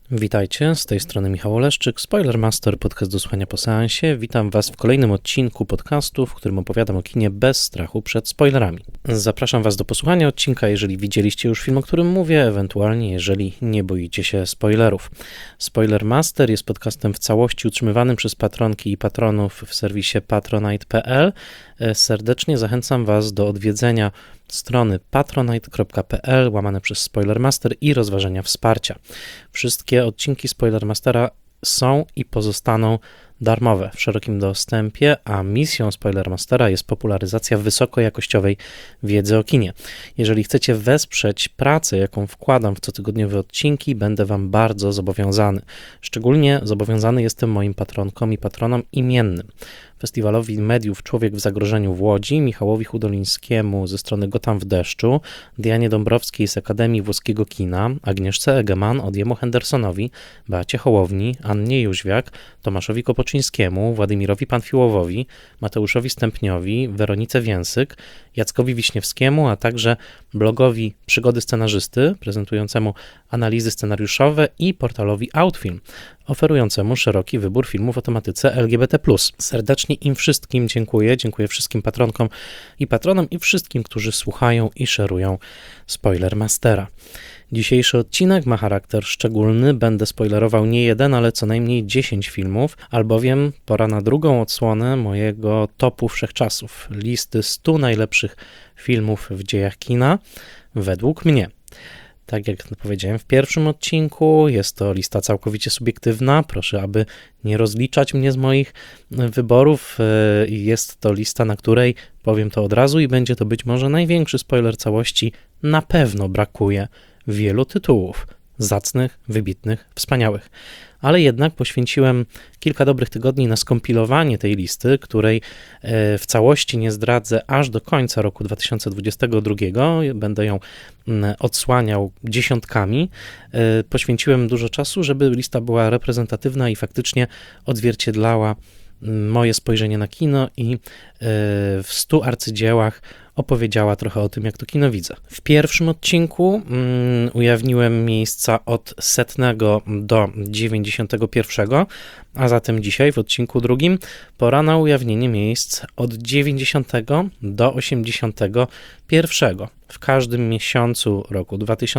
Witajcie, z tej strony Michał Oleszczyk, Spoilermaster, podcast do słuchania po seansie. Witam Was w kolejnym odcinku podcastu, w którym opowiadam o kinie bez strachu przed spoilerami. Zapraszam Was do posłuchania odcinka, jeżeli widzieliście już film, o którym mówię, ewentualnie jeżeli nie boicie się spoilerów. Spoilermaster jest podcastem w całości utrzymywanym przez patronki i patronów w serwisie patronite.pl. Serdecznie zachęcam Was do odwiedzenia strony patronite.pl/Spoilermaster i rozważenia wsparcia. Wszystkie odcinki Spoilermastera są i pozostaną darmowe, w szerokim dostępie, a misją Spoilermastera jest popularyzacja wysokojakościowej wiedzy o kinie. Jeżeli chcecie wesprzeć pracę, jaką wkładam w cotygodniowe odcinki, będę Wam bardzo zobowiązany. Szczególnie zobowiązany jestem moim patronkom i patronom imiennym. Festiwalowi Mediów Człowiek w zagrożeniu w Łodzi, Michałowi Hudolińskiemu ze strony Gotham w deszczu, Dianie Dąbrowskiej z Akademii Włoskiego Kina, Agnieszce Egeman, Odiemu Hendersonowi, Beacie Hołowni, Annie Jóźwiak, Tomaszowi Kopoczyńskiemu, Władimirowi Panfiłowowi, Mateuszowi Stępniowi, Weronice Więsyk, Jackowi Wiśniewskiemu, a także blogowi Przygody Scenarzysty, prezentującemu analizy scenariuszowe, i portalowi Outfilm, oferującemu szeroki wybór filmów o tematyce LGBT+. Serdecznie im wszystkim dziękuję. Dziękuję wszystkim patronkom i patronom i wszystkim, którzy słuchają i szerują Spoilermastera. Dzisiejszy odcinek ma charakter szczególny. Będę spoilerował nie jeden, ale co najmniej 10 filmów, albowiem pora na drugą odsłonę mojego topu wszechczasów. Listy 100 najlepszych filmów w dziejach kina według mnie. Tak jak powiedziałem w pierwszym odcinku, jest to lista całkowicie subiektywna. Proszę, aby nie rozliczać mnie z moich wyborów. Jest to lista, na której, powiem to od razu i będzie to być może największy spoiler całości, na pewno brakuje wielu tytułów. Zacnych, wybitnych, wspaniałych. Ale jednak poświęciłem kilka dobrych tygodni na skompilowanie tej listy, której w całości nie zdradzę aż do końca roku 2022. Będę ją odsłaniał dziesiątkami. Poświęciłem dużo czasu, żeby lista była reprezentatywna i faktycznie odzwierciedlała moje spojrzenie na kino i w 100 arcydziełach opowiedziała trochę o tym, jak to kino widzę. W pierwszym odcinku ujawniłem miejsca od 100 do 91, a zatem dzisiaj w odcinku drugim pora na ujawnienie miejsc od 90 do 81. W każdym miesiącu roku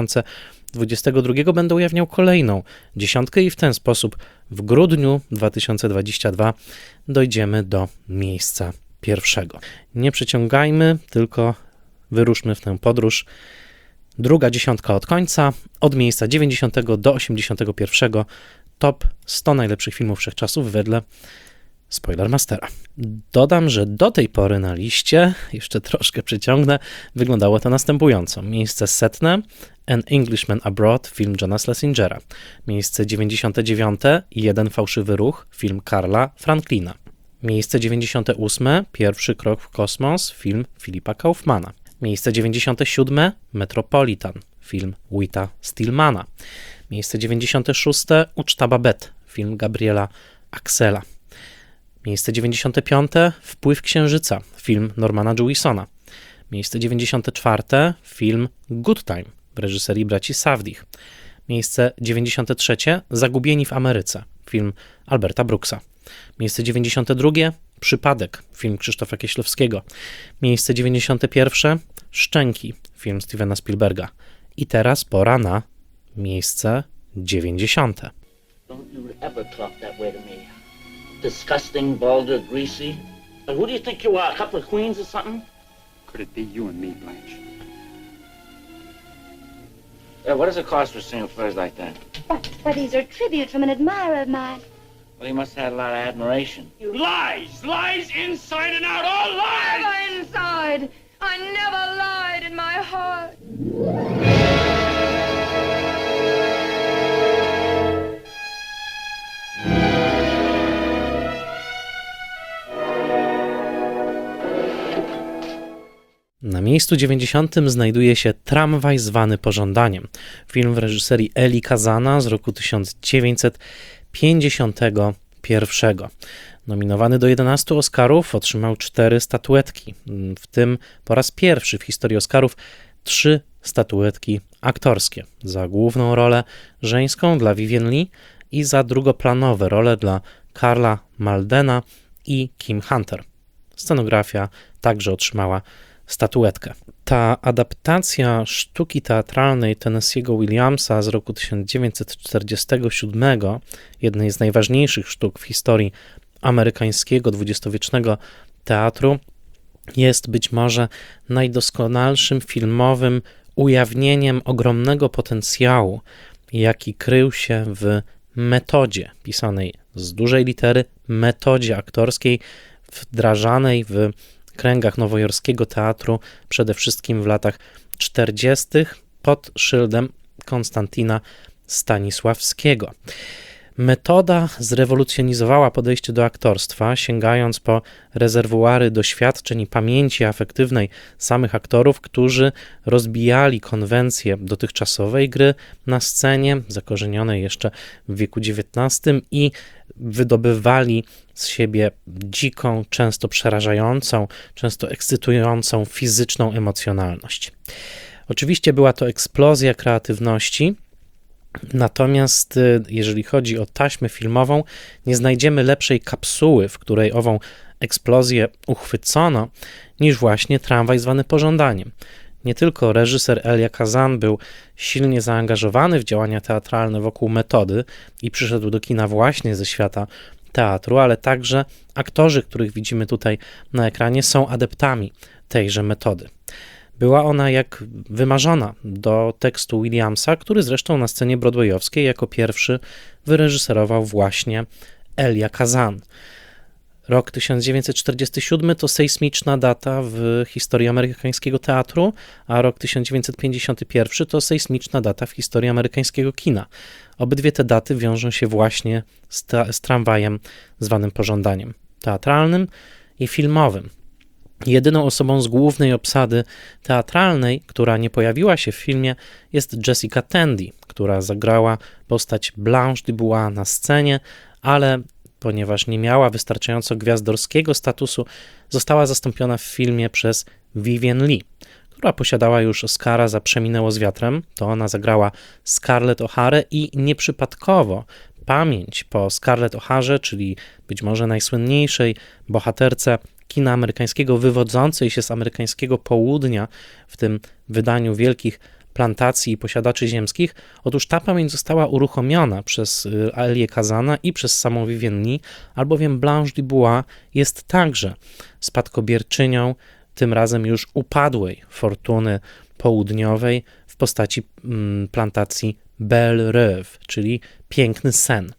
2022 będę ujawniał kolejną dziesiątkę i w ten sposób w grudniu 2022 dojdziemy do miejsca pierwszego. Nie przeciągajmy, tylko wyruszmy w tę podróż. Druga dziesiątka od końca, od miejsca 90 do 81. Top 100 najlepszych filmów wszechczasów wedle Spoilermastera. Dodam, że do tej pory na liście, jeszcze troszkę przeciągnę, wyglądało to następująco. Miejsce 100, An Englishman Abroad, film Johna Schlesingera. Miejsce 99, Jeden fałszywy ruch, film Karla Franklina. Miejsce 98, Pierwszy krok w kosmos, film Philippa Kaufmana. Miejsce 97, Metropolitan, film Whita Stillmana. Miejsce 96, Uczta Babette, film Gabriela Axela. Miejsce 95, Wpływ księżyca, film Normana Jewisona. Miejsce 94, film Good Time w reżyserii braci Safdie. Miejsce 93, Zagubieni w Ameryce, film Alberta Brooksa. Miejsce 92, Przypadek, film Krzysztofa Kieślowskiego. Miejsce 91, Szczęki, film Stevena Spielberga. I teraz pora na miejsce 90. Don't you ever talk that way to me. Disgusting, vulgar, greasy. Like, who do you think you are, a couple of queens or something? Could it be you and me, Blanche? Yeah, what does it cost for seeing furs like that? But these are tribute from an admirer of mine. Well, he must have had a lot of admiration. Lies! Lies inside and out! All lies! Never inside. I never lied in my heart. Na miejscu 90 znajduje się Tramwaj zwany Pożądaniem. Film w reżyserii Eli Kazana z roku 1951. Nominowany do 11 Oscarów, otrzymał 4 statuetki. W tym po raz pierwszy w historii Oscarów 3 statuetki aktorskie. Za główną rolę żeńską dla Vivien Leigh i za drugoplanowe role dla Karla Maldena i Kim Hunter. Scenografia także otrzymała statuetkę. Ta adaptacja sztuki teatralnej Tennessee'ego Williamsa z roku 1947, jednej z najważniejszych sztuk w historii amerykańskiego dwudziestowiecznego teatru, jest być może najdoskonalszym filmowym ujawnieniem ogromnego potencjału, jaki krył się w metodzie pisanej z dużej litery, metodzie aktorskiej wdrażanej w kręgach nowojorskiego teatru przede wszystkim w latach 40. pod szyldem Konstantina Stanisławskiego. Metoda zrewolucjonizowała podejście do aktorstwa, sięgając po rezerwuary doświadczeń i pamięci afektywnej samych aktorów, którzy rozbijali konwencje dotychczasowej gry na scenie, zakorzenionej jeszcze w wieku XIX i wydobywali z siebie dziką, często przerażającą, często ekscytującą fizyczną emocjonalność. Oczywiście była to eksplozja kreatywności, natomiast jeżeli chodzi o taśmę filmową, nie znajdziemy lepszej kapsuły, w której ową eksplozję uchwycono, niż właśnie Tramwaj zwany Pożądaniem. Nie tylko reżyser Elia Kazan był silnie zaangażowany w działania teatralne wokół metody i przyszedł do kina właśnie ze świata teatru, ale także aktorzy, których widzimy tutaj na ekranie, są adeptami tejże metody. Była ona jak wymarzona do tekstu Williamsa, który zresztą na scenie broadwayowskiej jako pierwszy wyreżyserował właśnie Elia Kazan. Rok 1947 to sejsmiczna data w historii amerykańskiego teatru, a rok 1951 to sejsmiczna data w historii amerykańskiego kina. Obydwie te daty wiążą się właśnie z Tramwajem zwanym Pożądaniem, teatralnym i filmowym. Jedyną osobą z głównej obsady teatralnej, która nie pojawiła się w filmie, jest Jessica Tandy, która zagrała postać Blanche Dubois na scenie, ale ponieważ nie miała wystarczająco gwiazdorskiego statusu, została zastąpiona w filmie przez Vivien Leigh, która posiadała już Oscara za Przeminęło z wiatrem. To ona zagrała Scarlett O'Harę i nieprzypadkowo pamięć po Scarlett O'Harze, czyli być może najsłynniejszej bohaterce kina amerykańskiego, wywodzącej się z amerykańskiego południa w tym wydaniu wielkich plantacji i posiadaczy ziemskich. Otóż ta pamięć została uruchomiona przez Elię Kazana i przez samą Vivien Leigh, albowiem Blanche Dubois jest także spadkobierczynią tym razem już upadłej fortuny południowej w postaci plantacji Belle Rêve, czyli Piękny Sen.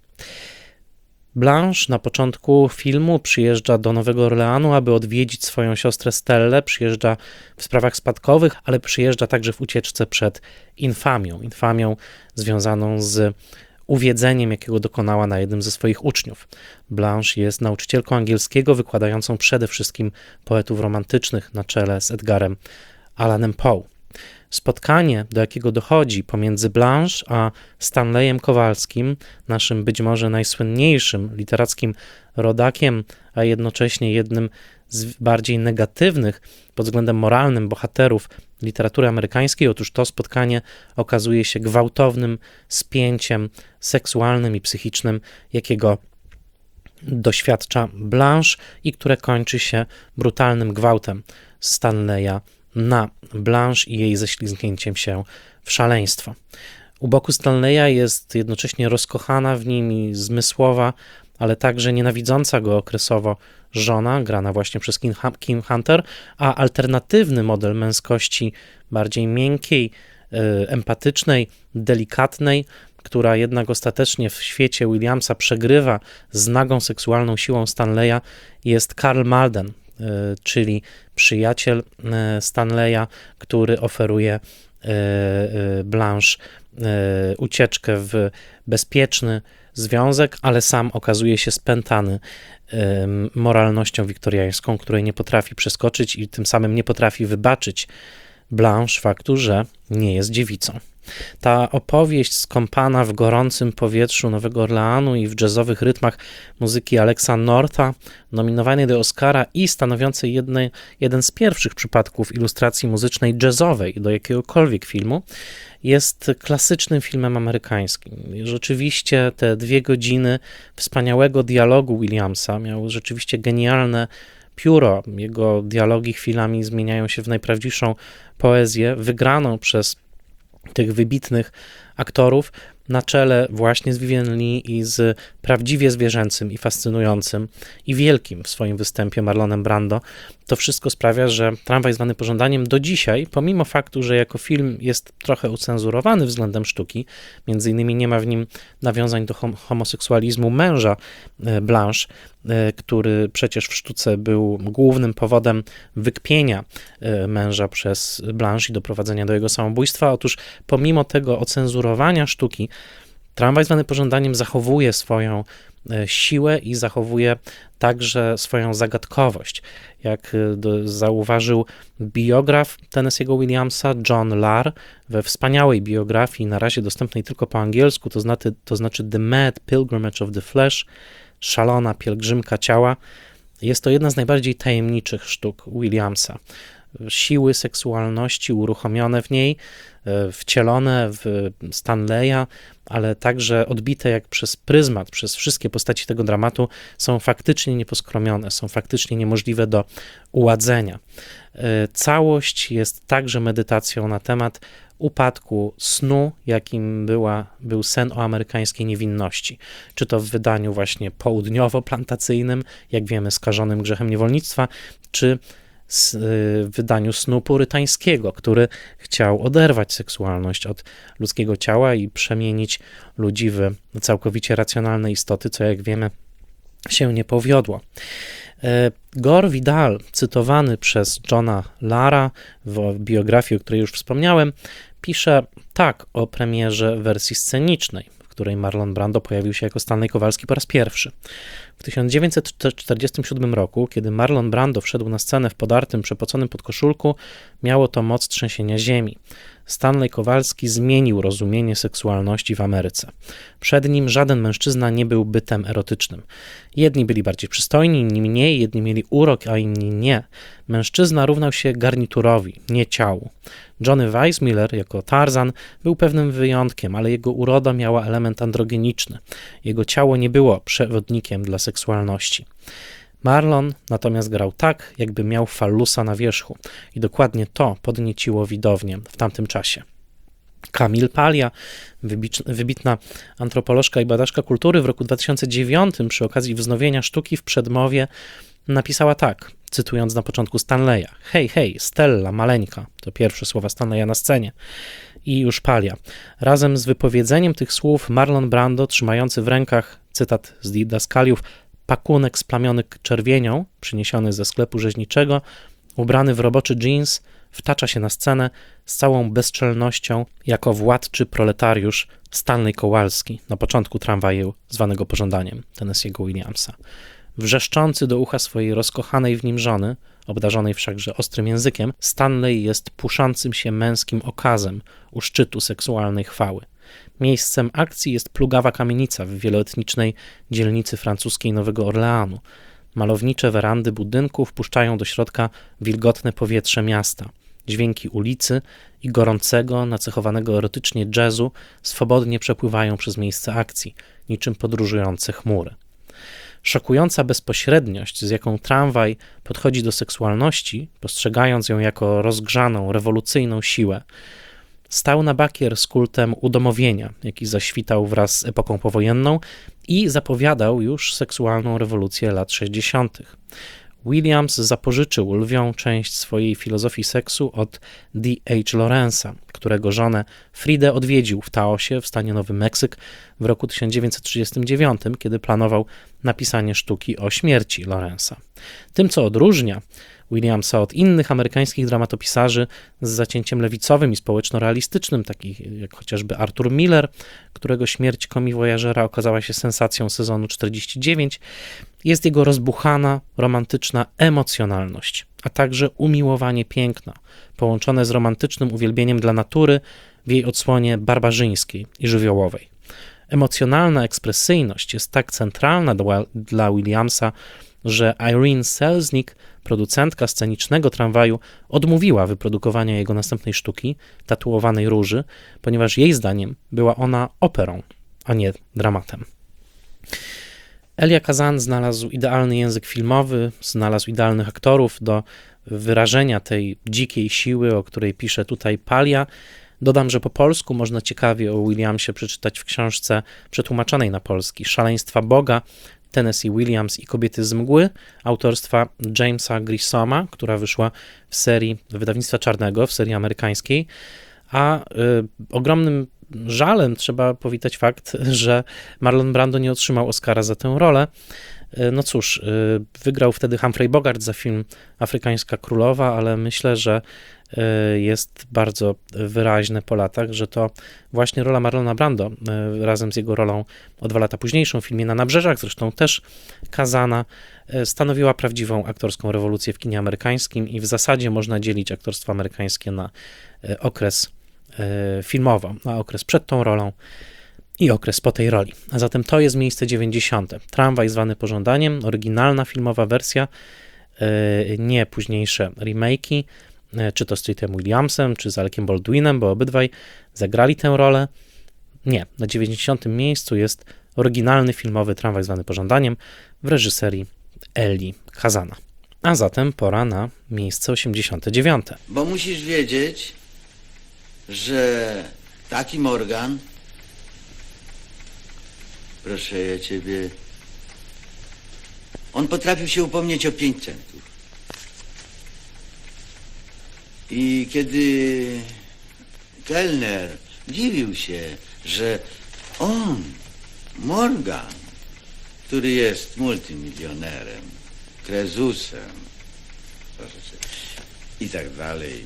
Blanche na początku filmu przyjeżdża do Nowego Orleanu, aby odwiedzić swoją siostrę Stellę, przyjeżdża w sprawach spadkowych, ale przyjeżdża także w ucieczce przed infamią związaną z uwiedzeniem, jakiego dokonała na jednym ze swoich uczniów. Blanche jest nauczycielką angielskiego, wykładającą przede wszystkim poetów romantycznych na czele z Edgarem Allanem Poe. Spotkanie, do jakiego dochodzi pomiędzy Blanche a Stanleyem Kowalskim, naszym być może najsłynniejszym literackim rodakiem, a jednocześnie jednym z bardziej negatywnych pod względem moralnym bohaterów literatury amerykańskiej. Otóż to spotkanie okazuje się gwałtownym spięciem seksualnym i psychicznym, jakiego doświadcza Blanche i które kończy się brutalnym gwałtem Stanleya na Blanche i jej ześlizgnięciem się w szaleństwo. U boku Stanleya jest jednocześnie rozkochana w nim i zmysłowa, ale także nienawidząca go okresowo żona, grana właśnie przez Kim Hunter, a alternatywny model męskości, bardziej miękkiej, empatycznej, delikatnej, która jednak ostatecznie w świecie Williamsa przegrywa z nagą seksualną siłą Stanleya, jest Karl Malden, czyli przyjaciel Stanleya, który oferuje Blanche ucieczkę w bezpieczny związek, ale sam okazuje się spętany moralnością wiktoriańską, której nie potrafi przeskoczyć i tym samym nie potrafi wybaczyć Blanche faktu, że nie jest dziewicą. Ta opowieść skąpana w gorącym powietrzu Nowego Orleanu i w jazzowych rytmach muzyki Alexa Northa, nominowanej do Oscara i stanowiącej jeden z pierwszych przypadków ilustracji muzycznej jazzowej do jakiegokolwiek filmu, jest klasycznym filmem amerykańskim. Rzeczywiście te 2 godziny wspaniałego dialogu Williamsa miały rzeczywiście genialne pióro. Jego dialogi chwilami zmieniają się w najprawdziwszą poezję, wygraną przez tych wybitnych aktorów na czele właśnie z Vivien Leigh i z prawdziwie zwierzęcym i fascynującym i wielkim w swoim występie Marlonem Brando. To wszystko sprawia, że Tramwaj zwany pożądaniem do dzisiaj, pomimo faktu, że jako film jest trochę ucenzurowany względem sztuki, między innymi nie ma w nim nawiązań do homoseksualizmu męża Blanche, który przecież w sztuce był głównym powodem wykpienia męża przez Blanche i doprowadzenia do jego samobójstwa. Otóż pomimo tego ocenzurowania sztuki, Tramwaj zwany pożądaniem zachowuje swoją siłę i zachowuje także swoją zagadkowość. Jak zauważył biograf Tennessee'ego Williamsa, John Lahr, we wspaniałej biografii, na razie dostępnej tylko po angielsku, to znaczy The Mad Pilgrimage of the Flesh, szalona pielgrzymka ciała, jest to jedna z najbardziej tajemniczych sztuk Williamsa. Siły seksualności uruchomione w niej, wcielone w Stanleya, ale także odbite jak przez pryzmat, przez wszystkie postaci tego dramatu, są faktycznie nieposkromione, są faktycznie niemożliwe do uładzenia. Całość jest także medytacją na temat upadku snu, jakim był sen o amerykańskiej niewinności. Czy to w wydaniu właśnie południowo-plantacyjnym, jak wiemy, skażonym grzechem niewolnictwa, czy w wydaniu snu purytańskiego, który chciał oderwać seksualność od ludzkiego ciała i przemienić ludzi w całkowicie racjonalne istoty, co jak wiemy się nie powiodło. Gore Vidal, cytowany przez Johna Lahra w biografii, o której już wspomniałem, pisze tak o premierze wersji scenicznej, w której Marlon Brando pojawił się jako Stanley Kowalski po raz pierwszy. W 1947 roku, kiedy Marlon Brando wszedł na scenę w podartym, przepoconym podkoszulku, miało to moc trzęsienia ziemi. Stanley Kowalski zmienił rozumienie seksualności w Ameryce. Przed nim żaden mężczyzna nie był bytem erotycznym. Jedni byli bardziej przystojni, inni mniej, jedni mieli urok, a inni nie. Mężczyzna równał się garniturowi, nie ciału. Johnny Weissmuller jako Tarzan był pewnym wyjątkiem, ale jego uroda miała element androgeniczny. Jego ciało nie było przewodnikiem dla seksualności. Marlon natomiast grał tak, jakby miał fallusa na wierzchu i dokładnie to podnieciło widownię w tamtym czasie. Camille Paglia, wybitna antropolożka i badaczka kultury, w roku 2009 przy okazji wznowienia sztuki w przedmowie napisała tak, cytując na początku Stanleya: hej, hej, Stella, maleńka, to pierwsze słowa Stanleya na scenie. I już Paglia. Razem z wypowiedzeniem tych słów Marlon Brando, trzymający w rękach, cytat z didaskaliów, pakunek splamiony czerwienią, przyniesiony ze sklepu rzeźniczego, ubrany w roboczy dżins, wtacza się na scenę z całą bezczelnością jako władczy proletariusz Stanley Kowalski na początku Tramwaju zwanego pożądaniem Tennessee'ego Williamsa. Wrzeszczący do ucha swojej rozkochanej w nim żony, obdarzonej wszakże ostrym językiem, Stanley jest puszącym się męskim okazem u szczytu seksualnej chwały. Miejscem akcji jest plugawa kamienica w wieloetnicznej dzielnicy francuskiej Nowego Orleanu. Malownicze werandy budynków wpuszczają do środka wilgotne powietrze miasta. Dźwięki ulicy i gorącego, nacechowanego erotycznie jazzu swobodnie przepływają przez miejsce akcji, niczym podróżujące chmury. Szokująca bezpośredniość, z jaką Tramwaj podchodzi do seksualności, postrzegając ją jako rozgrzaną, rewolucyjną siłę, stał na bakier z kultem udomowienia, jaki zaświtał wraz z epoką powojenną i zapowiadał już seksualną rewolucję lat 60. Williams zapożyczył lwią część swojej filozofii seksu od D.H. Lawrence'a, którego żonę Fridę odwiedził w Taosie w stanie Nowy Meksyk w roku 1939, kiedy planował napisanie sztuki o śmierci Lawrence'a. Tym, co odróżnia Williamsa od innych amerykańskich dramatopisarzy z zacięciem lewicowym i społeczno-realistycznym, takich jak chociażby Arthur Miller, którego śmierć Commis Voyagera okazała się sensacją sezonu 49, jest jego rozbuchana, romantyczna emocjonalność, a także umiłowanie piękna, połączone z romantycznym uwielbieniem dla natury, w jej odsłonie barbarzyńskiej i żywiołowej. Emocjonalna ekspresyjność jest tak centralna dla Williamsa, że Irene Selznick, producentka scenicznego Tramwaju, odmówiła wyprodukowania jego następnej sztuki, Tatuowanej Róży, ponieważ jej zdaniem była ona operą, a nie dramatem. Elia Kazan znalazł idealny język filmowy, znalazł idealnych aktorów do wyrażenia tej dzikiej siły, o której pisze tutaj Palia. Dodam, że po polsku można ciekawie o Williamsie przeczytać w książce przetłumaczonej na polski Szaleństwa Boga, Tennessee Williams i Kobiety z mgły, autorstwa Jamesa Grissoma, która wyszła w serii wydawnictwa Czarnego, w serii amerykańskiej, a ogromnym żalem trzeba powitać fakt, że Marlon Brando nie otrzymał Oscara za tę rolę. No cóż, wygrał wtedy Humphrey Bogart za film Afrykańska Królowa, ale myślę, że jest bardzo wyraźne po latach, że to właśnie rola Marlona Brando razem z jego rolą o 2 lata późniejszą w filmie Na nabrzeżach, zresztą też Kazana, stanowiła prawdziwą aktorską rewolucję w kinie amerykańskim i w zasadzie można dzielić aktorstwo amerykańskie na okres filmowo, na okres przed tą rolą i okres po tej roli. A zatem to jest miejsce 90. Tramwaj zwany pożądaniem, oryginalna filmowa wersja, nie późniejsze remake'i, czy to z Treatem Williamsem, czy z Alekiem Baldwinem, bo obydwaj zagrali tę rolę. Nie, na 90. miejscu jest oryginalny filmowy Tramwaj zwany pożądaniem w reżyserii Eli Kazana. A zatem pora na miejsce 89. Bo musisz wiedzieć, że taki Morgan, proszę ja ciebie, on potrafił się upomnieć o 5 centów. I kiedy kelner dziwił się, że on, Morgan, który jest multimilionerem, krezusem, proszę cię, i tak dalej,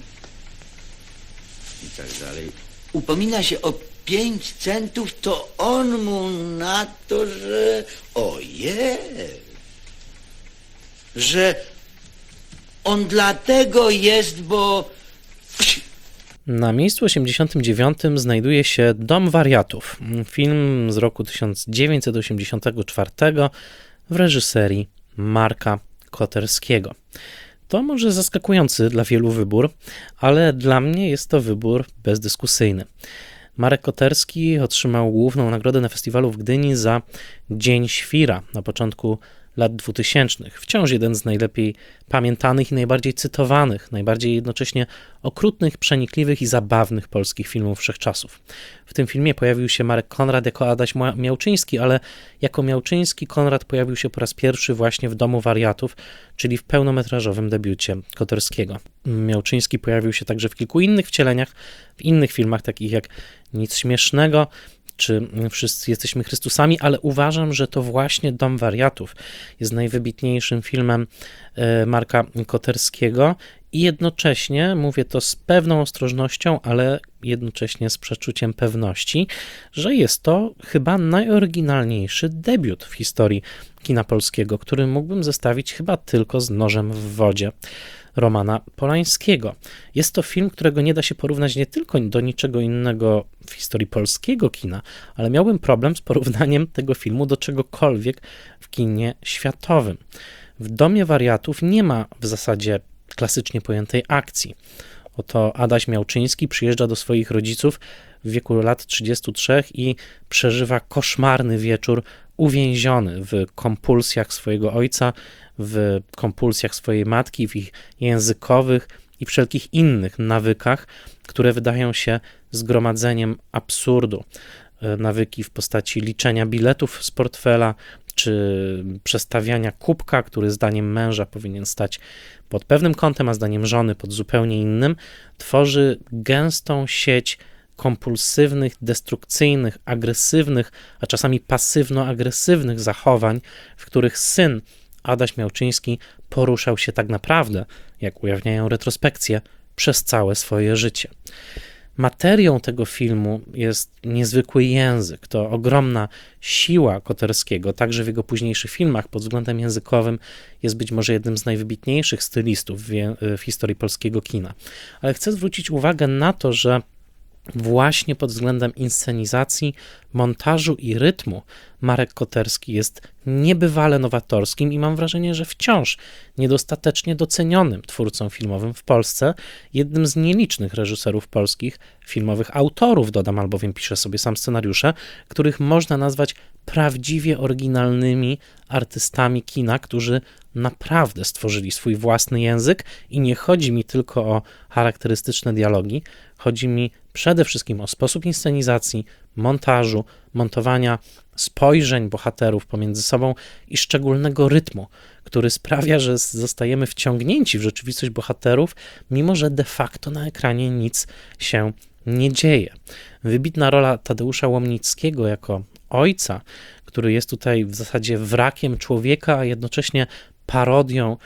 upomina się o 5 centów, to on mu na to, że że on dlatego jest, bo... Na miejscu 89 znajduje się Dom wariatów, film z roku 1984 w reżyserii Marka Koterskiego. To może zaskakujący dla wielu wybór, ale dla mnie jest to wybór bezdyskusyjny. Marek Koterski otrzymał główną nagrodę na festiwalu w Gdyni za Dzień Świra na początku lat 2000. Wciąż jeden z najlepiej pamiętanych i najbardziej cytowanych, najbardziej jednocześnie okrutnych, przenikliwych i zabawnych polskich filmów wszechczasów. W tym filmie pojawił się Marek Konrad jako Adaś Miałczyński, ale jako Miałczyński Konrad pojawił się po raz pierwszy właśnie w Domu wariatów, czyli w pełnometrażowym debiucie Koterskiego. Miałczyński pojawił się także w kilku innych wcieleniach, w innych filmach, takich jak Nic śmiesznego, czy Wszyscy jesteśmy Chrystusami, ale uważam, że to właśnie Dom wariatów jest najwybitniejszym filmem Marka Koterskiego i jednocześnie, mówię to z pewną ostrożnością, ale jednocześnie z przeczuciem pewności, że jest to chyba najoryginalniejszy debiut w historii kina polskiego, który mógłbym zestawić chyba tylko z Nożem w wodzie Romana Polańskiego. Jest to film, którego nie da się porównać nie tylko do niczego innego w historii polskiego kina, ale miałbym problem z porównaniem tego filmu do czegokolwiek w kinie światowym. W Domie wariatów nie ma w zasadzie klasycznie pojętej akcji. Oto Adaś Miałczyński przyjeżdża do swoich rodziców w wieku lat 33 i przeżywa koszmarny wieczór uwięziony w kompulsjach swojego ojca, w kompulsjach swojej matki, w ich językowych i wszelkich innych nawykach, które wydają się zgromadzeniem absurdu. Nawyki w postaci liczenia biletów z portfela, czy przestawiania kubka, który zdaniem męża powinien stać pod pewnym kątem, a zdaniem żony pod zupełnie innym, tworzy gęstą sieć kompulsywnych, destrukcyjnych, agresywnych, a czasami pasywno-agresywnych zachowań, w których syn Adaś Miałczyński poruszał się tak naprawdę, jak ujawniają retrospekcje, przez całe swoje życie. Materią tego filmu jest niezwykły język, to ogromna siła Koterskiego, także w jego późniejszych filmach pod względem językowym jest być może jednym z najwybitniejszych stylistów w historii polskiego kina. Ale chcę zwrócić uwagę na to, że właśnie pod względem inscenizacji, montażu i rytmu Marek Koterski jest niebywale nowatorskim i mam wrażenie, że wciąż niedostatecznie docenionym twórcą filmowym w Polsce, jednym z nielicznych reżyserów polskich, filmowych autorów, dodam, albowiem pisze sobie sam scenariusze, których można nazwać prawdziwie oryginalnymi artystami kina, którzy naprawdę stworzyli swój własny język i nie chodzi mi tylko o charakterystyczne dialogi, chodzi mi przede wszystkim o sposób inscenizacji, montażu, montowania spojrzeń bohaterów pomiędzy sobą i szczególnego rytmu, który sprawia, że zostajemy wciągnięci w rzeczywistość bohaterów, mimo że de facto na ekranie nic się nie dzieje. Wybitna rola Tadeusza Łomnickiego jako ojca, który jest tutaj w zasadzie wrakiem człowieka, a jednocześnie parodią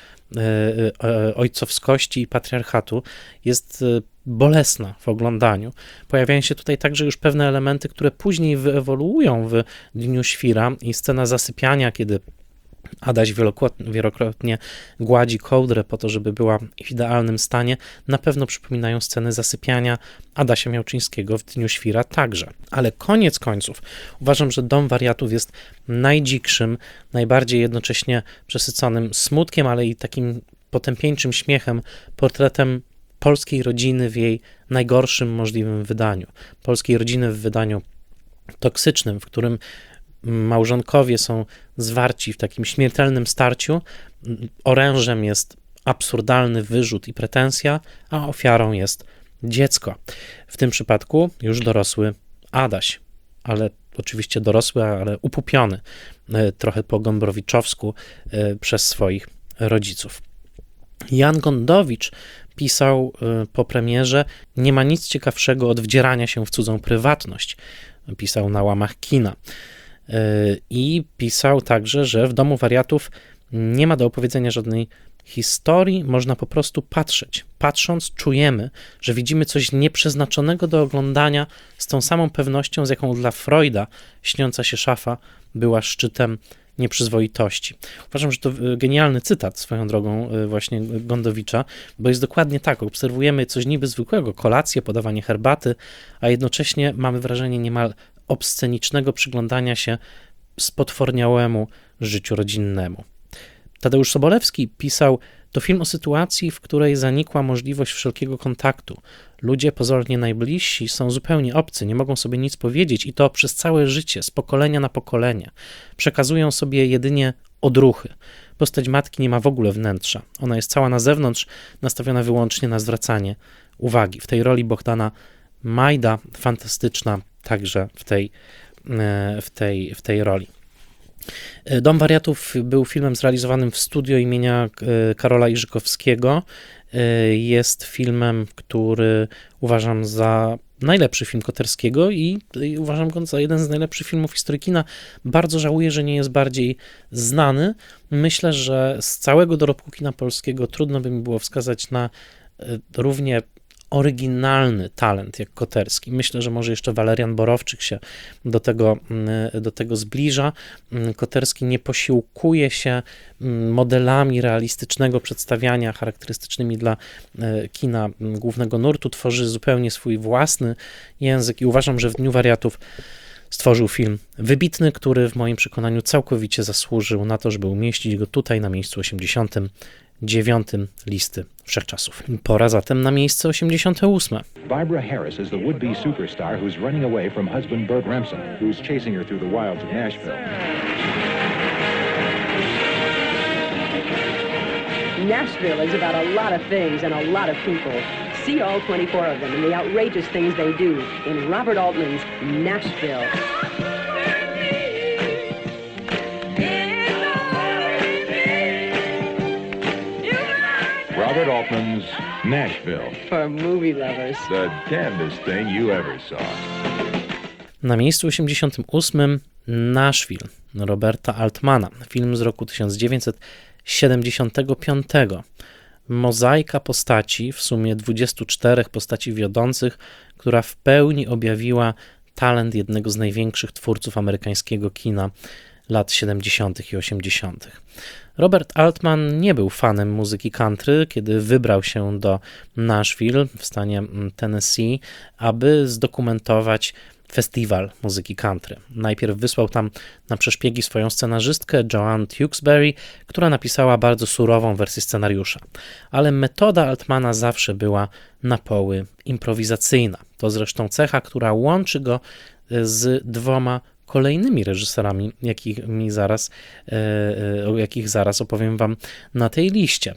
ojcowskości i patriarchatu, jest bolesna w oglądaniu. Pojawiają się tutaj także już pewne elementy, które później wyewoluują w Dniu Świra i scena zasypiania, kiedy Adaś wielokrotnie gładzi kołdrę po to, żeby była w idealnym stanie, na pewno przypominają sceny zasypiania Adasia Miałczyńskiego w Dniu Świra także. Ale koniec końców uważam, że Dom Wariatów jest najdzikszym, najbardziej jednocześnie przesyconym smutkiem, ale i takim potępieńczym śmiechem portretem polskiej rodziny w jej najgorszym możliwym wydaniu. Polskiej rodziny w wydaniu toksycznym, w którym małżonkowie są zwarci w takim śmiertelnym starciu. Orężem jest absurdalny wyrzut i pretensja, a ofiarą jest dziecko. W tym przypadku już dorosły Adaś, ale oczywiście dorosły, ale upupiony trochę po gombrowiczowsku przez swoich rodziców. Jan Gondowicz pisał po premierze: nie ma nic ciekawszego od wdzierania się w cudzą prywatność. Pisał na łamach kina. I pisał także, że w Domu Wariatów nie ma do opowiedzenia żadnej historii, można po prostu patrzeć. Patrząc, czujemy, że widzimy coś nieprzeznaczonego do oglądania z tą samą pewnością, z jaką dla Freuda śniąca się szafa była szczytem nieprzyzwoitości. Uważam, że to genialny cytat swoją drogą właśnie Gondowicza, bo jest dokładnie tak. Obserwujemy coś niby zwykłego, kolację, podawanie herbaty, a jednocześnie mamy wrażenie niemal obscenicznego przyglądania się spotworniałemu życiu rodzinnemu. Tadeusz Sobolewski pisał: to film o sytuacji, w której zanikła możliwość wszelkiego kontaktu. Ludzie pozornie najbliżsi są zupełnie obcy, nie mogą sobie nic powiedzieć i to przez całe życie, z pokolenia na pokolenie. Przekazują sobie jedynie odruchy. Postać matki nie ma w ogóle wnętrza. Ona jest cała na zewnątrz, nastawiona wyłącznie na zwracanie uwagi. W tej roli Bohdana Majda fantastyczna także w tej roli. Dom Wariatów był filmem zrealizowanym w studio imienia Karola Iżykowskiego. Jest filmem, który uważam za najlepszy film Koterskiego i uważam go za jeden z najlepszych filmów historii kina. Bardzo żałuję, że nie jest bardziej znany. Myślę, że z całego dorobku kina polskiego trudno by mi było wskazać na równie oryginalny talent jak Koterski. Myślę, że może jeszcze Walerian Borowczyk się do tego zbliża. Koterski nie posiłkuje się modelami realistycznego przedstawiania charakterystycznymi dla kina głównego nurtu. Tworzy zupełnie swój własny język i uważam, że w Dniu Wariatów stworzył film wybitny, który w moim przekonaniu całkowicie zasłużył na to, żeby umieścić go tutaj na miejscu 89 listy wszechczasów. Pora zatem na miejsce 88. Barbara Harris is the would-be superstar who's running away from husband Burt Remsen, who's chasing her through the wilds of Nashville. Nashville is about a lot of things and a lot of people. See all 24 of them and the outrageous things they do in Robert Altman's Nashville. Robert Altman's Nashville. For movie lovers. The damnedest thing you ever saw. Na miejscu 88 Nashville Roberta Altmana. Film z roku 1975. Mozaika postaci, w sumie 24 postaci wiodących, która w pełni objawiła talent jednego z największych twórców amerykańskiego kina lat 70. i 80. Robert Altman nie był fanem muzyki country, kiedy wybrał się do Nashville w stanie Tennessee, aby zdokumentować festiwal muzyki country. Najpierw wysłał tam na przeszpiegi swoją scenarzystkę Joanne Tewksbury, która napisała bardzo surową wersję scenariusza. Ale metoda Altmana zawsze była na poły improwizacyjna. To zresztą cecha, która łączy go z dwoma kolejnymi reżyserami, o jakich zaraz opowiem wam na tej liście.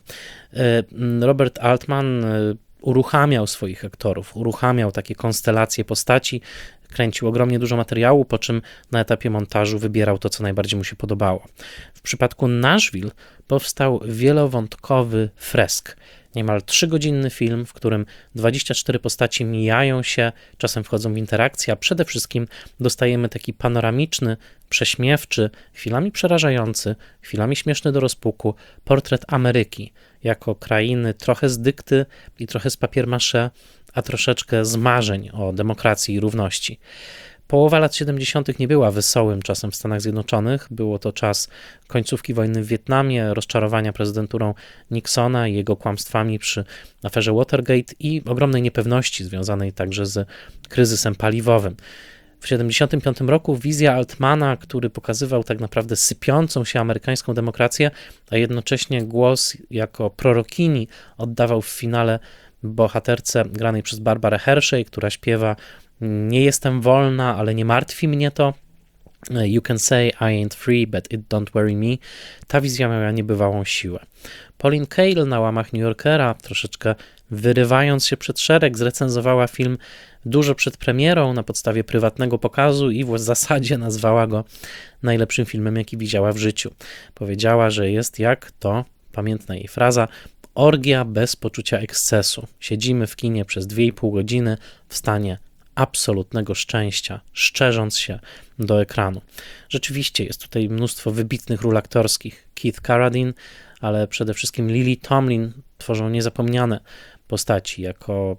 Robert Altman uruchamiał swoich aktorów, uruchamiał takie konstelacje postaci, kręcił ogromnie dużo materiału, po czym na etapie montażu wybierał to, co najbardziej mu się podobało. W przypadku Nashville powstał wielowątkowy fresk. Niemal 3-godzinny film, w którym 24 postaci mijają się, czasem wchodzą w interakcję, a przede wszystkim dostajemy taki panoramiczny, prześmiewczy, chwilami przerażający, chwilami śmieszny do rozpuku portret Ameryki jako krainy trochę z dykty i trochę z papier-mâché, a troszeczkę z marzeń o demokracji i równości. Połowa lat 70. nie była wesołym czasem w Stanach Zjednoczonych. Było to czas końcówki wojny w Wietnamie, rozczarowania prezydenturą Nixona i jego kłamstwami przy aferze Watergate i ogromnej niepewności związanej także z kryzysem paliwowym. W 1975 roku wizja Altmana, który pokazywał tak naprawdę sypiącą się amerykańską demokrację, a jednocześnie głos jako prorokini oddawał w finale bohaterce granej przez Barbarę Hershey, która śpiewa: nie jestem wolna, ale nie martwi mnie to. You can say I ain't free, but it don't worry me. Ta wizja miała niebywałą siłę. Pauline Kael na łamach New Yorkera, troszeczkę wyrywając się przed szereg, zrecenzowała film dużo przed premierą na podstawie prywatnego pokazu i w zasadzie nazwała go najlepszym filmem, jaki widziała w życiu. Powiedziała, że jest jak to, pamiętna jej fraza, orgia bez poczucia ekscesu. Siedzimy w kinie przez 2,5 godziny w stanie absolutnego szczęścia, szczerząc się do ekranu. Rzeczywiście jest tutaj mnóstwo wybitnych ról aktorskich. Keith Carradine, ale przede wszystkim Lily Tomlin tworzą niezapomniane postaci jako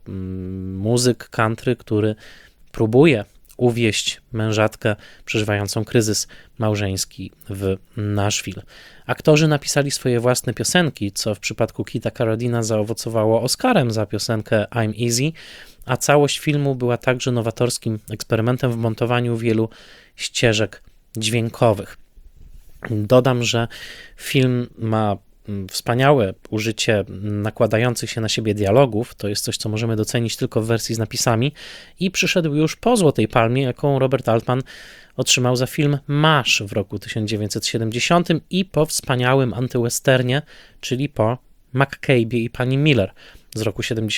muzyk country, który próbuje uwieść mężatkę przeżywającą kryzys małżeński w Nashville. Aktorzy napisali swoje własne piosenki, co w przypadku Keitha Carradina zaowocowało Oscarem za piosenkę I'm Easy, a całość filmu była także nowatorskim eksperymentem w montowaniu wielu ścieżek dźwiękowych. Dodam, że film ma wspaniałe użycie nakładających się na siebie dialogów. To jest coś, co możemy docenić tylko w wersji z napisami i przyszedł już po Złotej Palmie, jaką Robert Altman otrzymał za film MASH w roku 1970 i po wspaniałym antywesternie, czyli po McCabe'ie i pani Miller z roku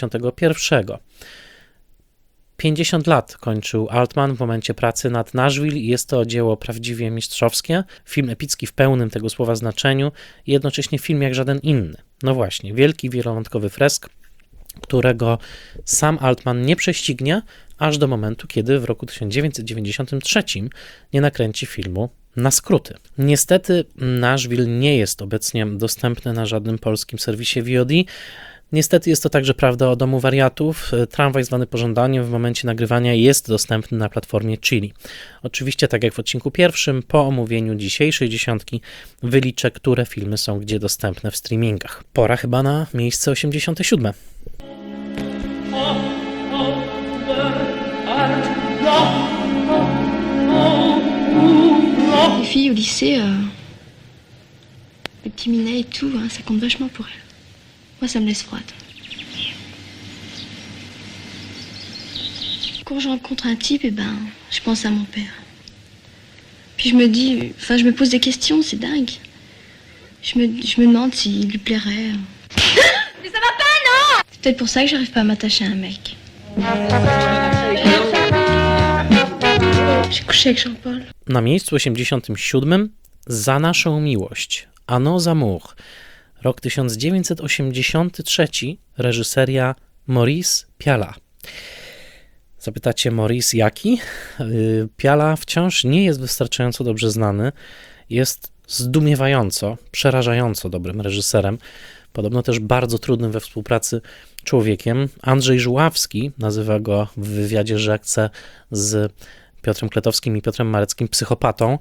71. 50 lat kończył Altman w momencie pracy nad Nashville i jest to dzieło prawdziwie mistrzowskie. Film epicki w pełnym tego słowa znaczeniu i jednocześnie film jak żaden inny. No właśnie, wielki, wielowątkowy fresk, którego sam Altman nie prześcignie aż do momentu, kiedy w roku 1993 nie nakręci filmu na skróty. Niestety Nashville nie jest obecnie dostępny na żadnym polskim serwisie VOD. Niestety jest to także prawda o Domu Wariatów. Tramwaj zwany pożądaniem w momencie nagrywania jest dostępny na platformie Chili. Oczywiście, tak jak w odcinku pierwszym, po omówieniu dzisiejszej dziesiątki wyliczę, które filmy są gdzie dostępne w streamingach. Pora chyba na miejsce 87. Les filles au lycée, les petits minets et tout, hein, ça compte vachement pour elles. Moi, ça me laisse froide. Quand je rencontre un type, je pense à mon père. Puis je me pose des questions, c'est dingue. Je me demande s'il lui plairait. Mais ça va pas, non? C'est peut-être pour ça que j'arrive pas à m'attacher à un mec. J'ai couché avec Jean-Paul. Na miejscu 87 Za naszą miłość, A nos amours. Rok 1983, reżyseria Maurice Pialat. Zapytacie, Maurice jaki? Pialat wciąż nie jest wystarczająco dobrze znany. Jest zdumiewająco, przerażająco dobrym reżyserem. Podobno też bardzo trudnym we współpracy człowiekiem. Andrzej Żuławski nazywa go w wywiadzie Rzekce z Piotrem Kletowskim i Piotrem Mareckim psychopatą,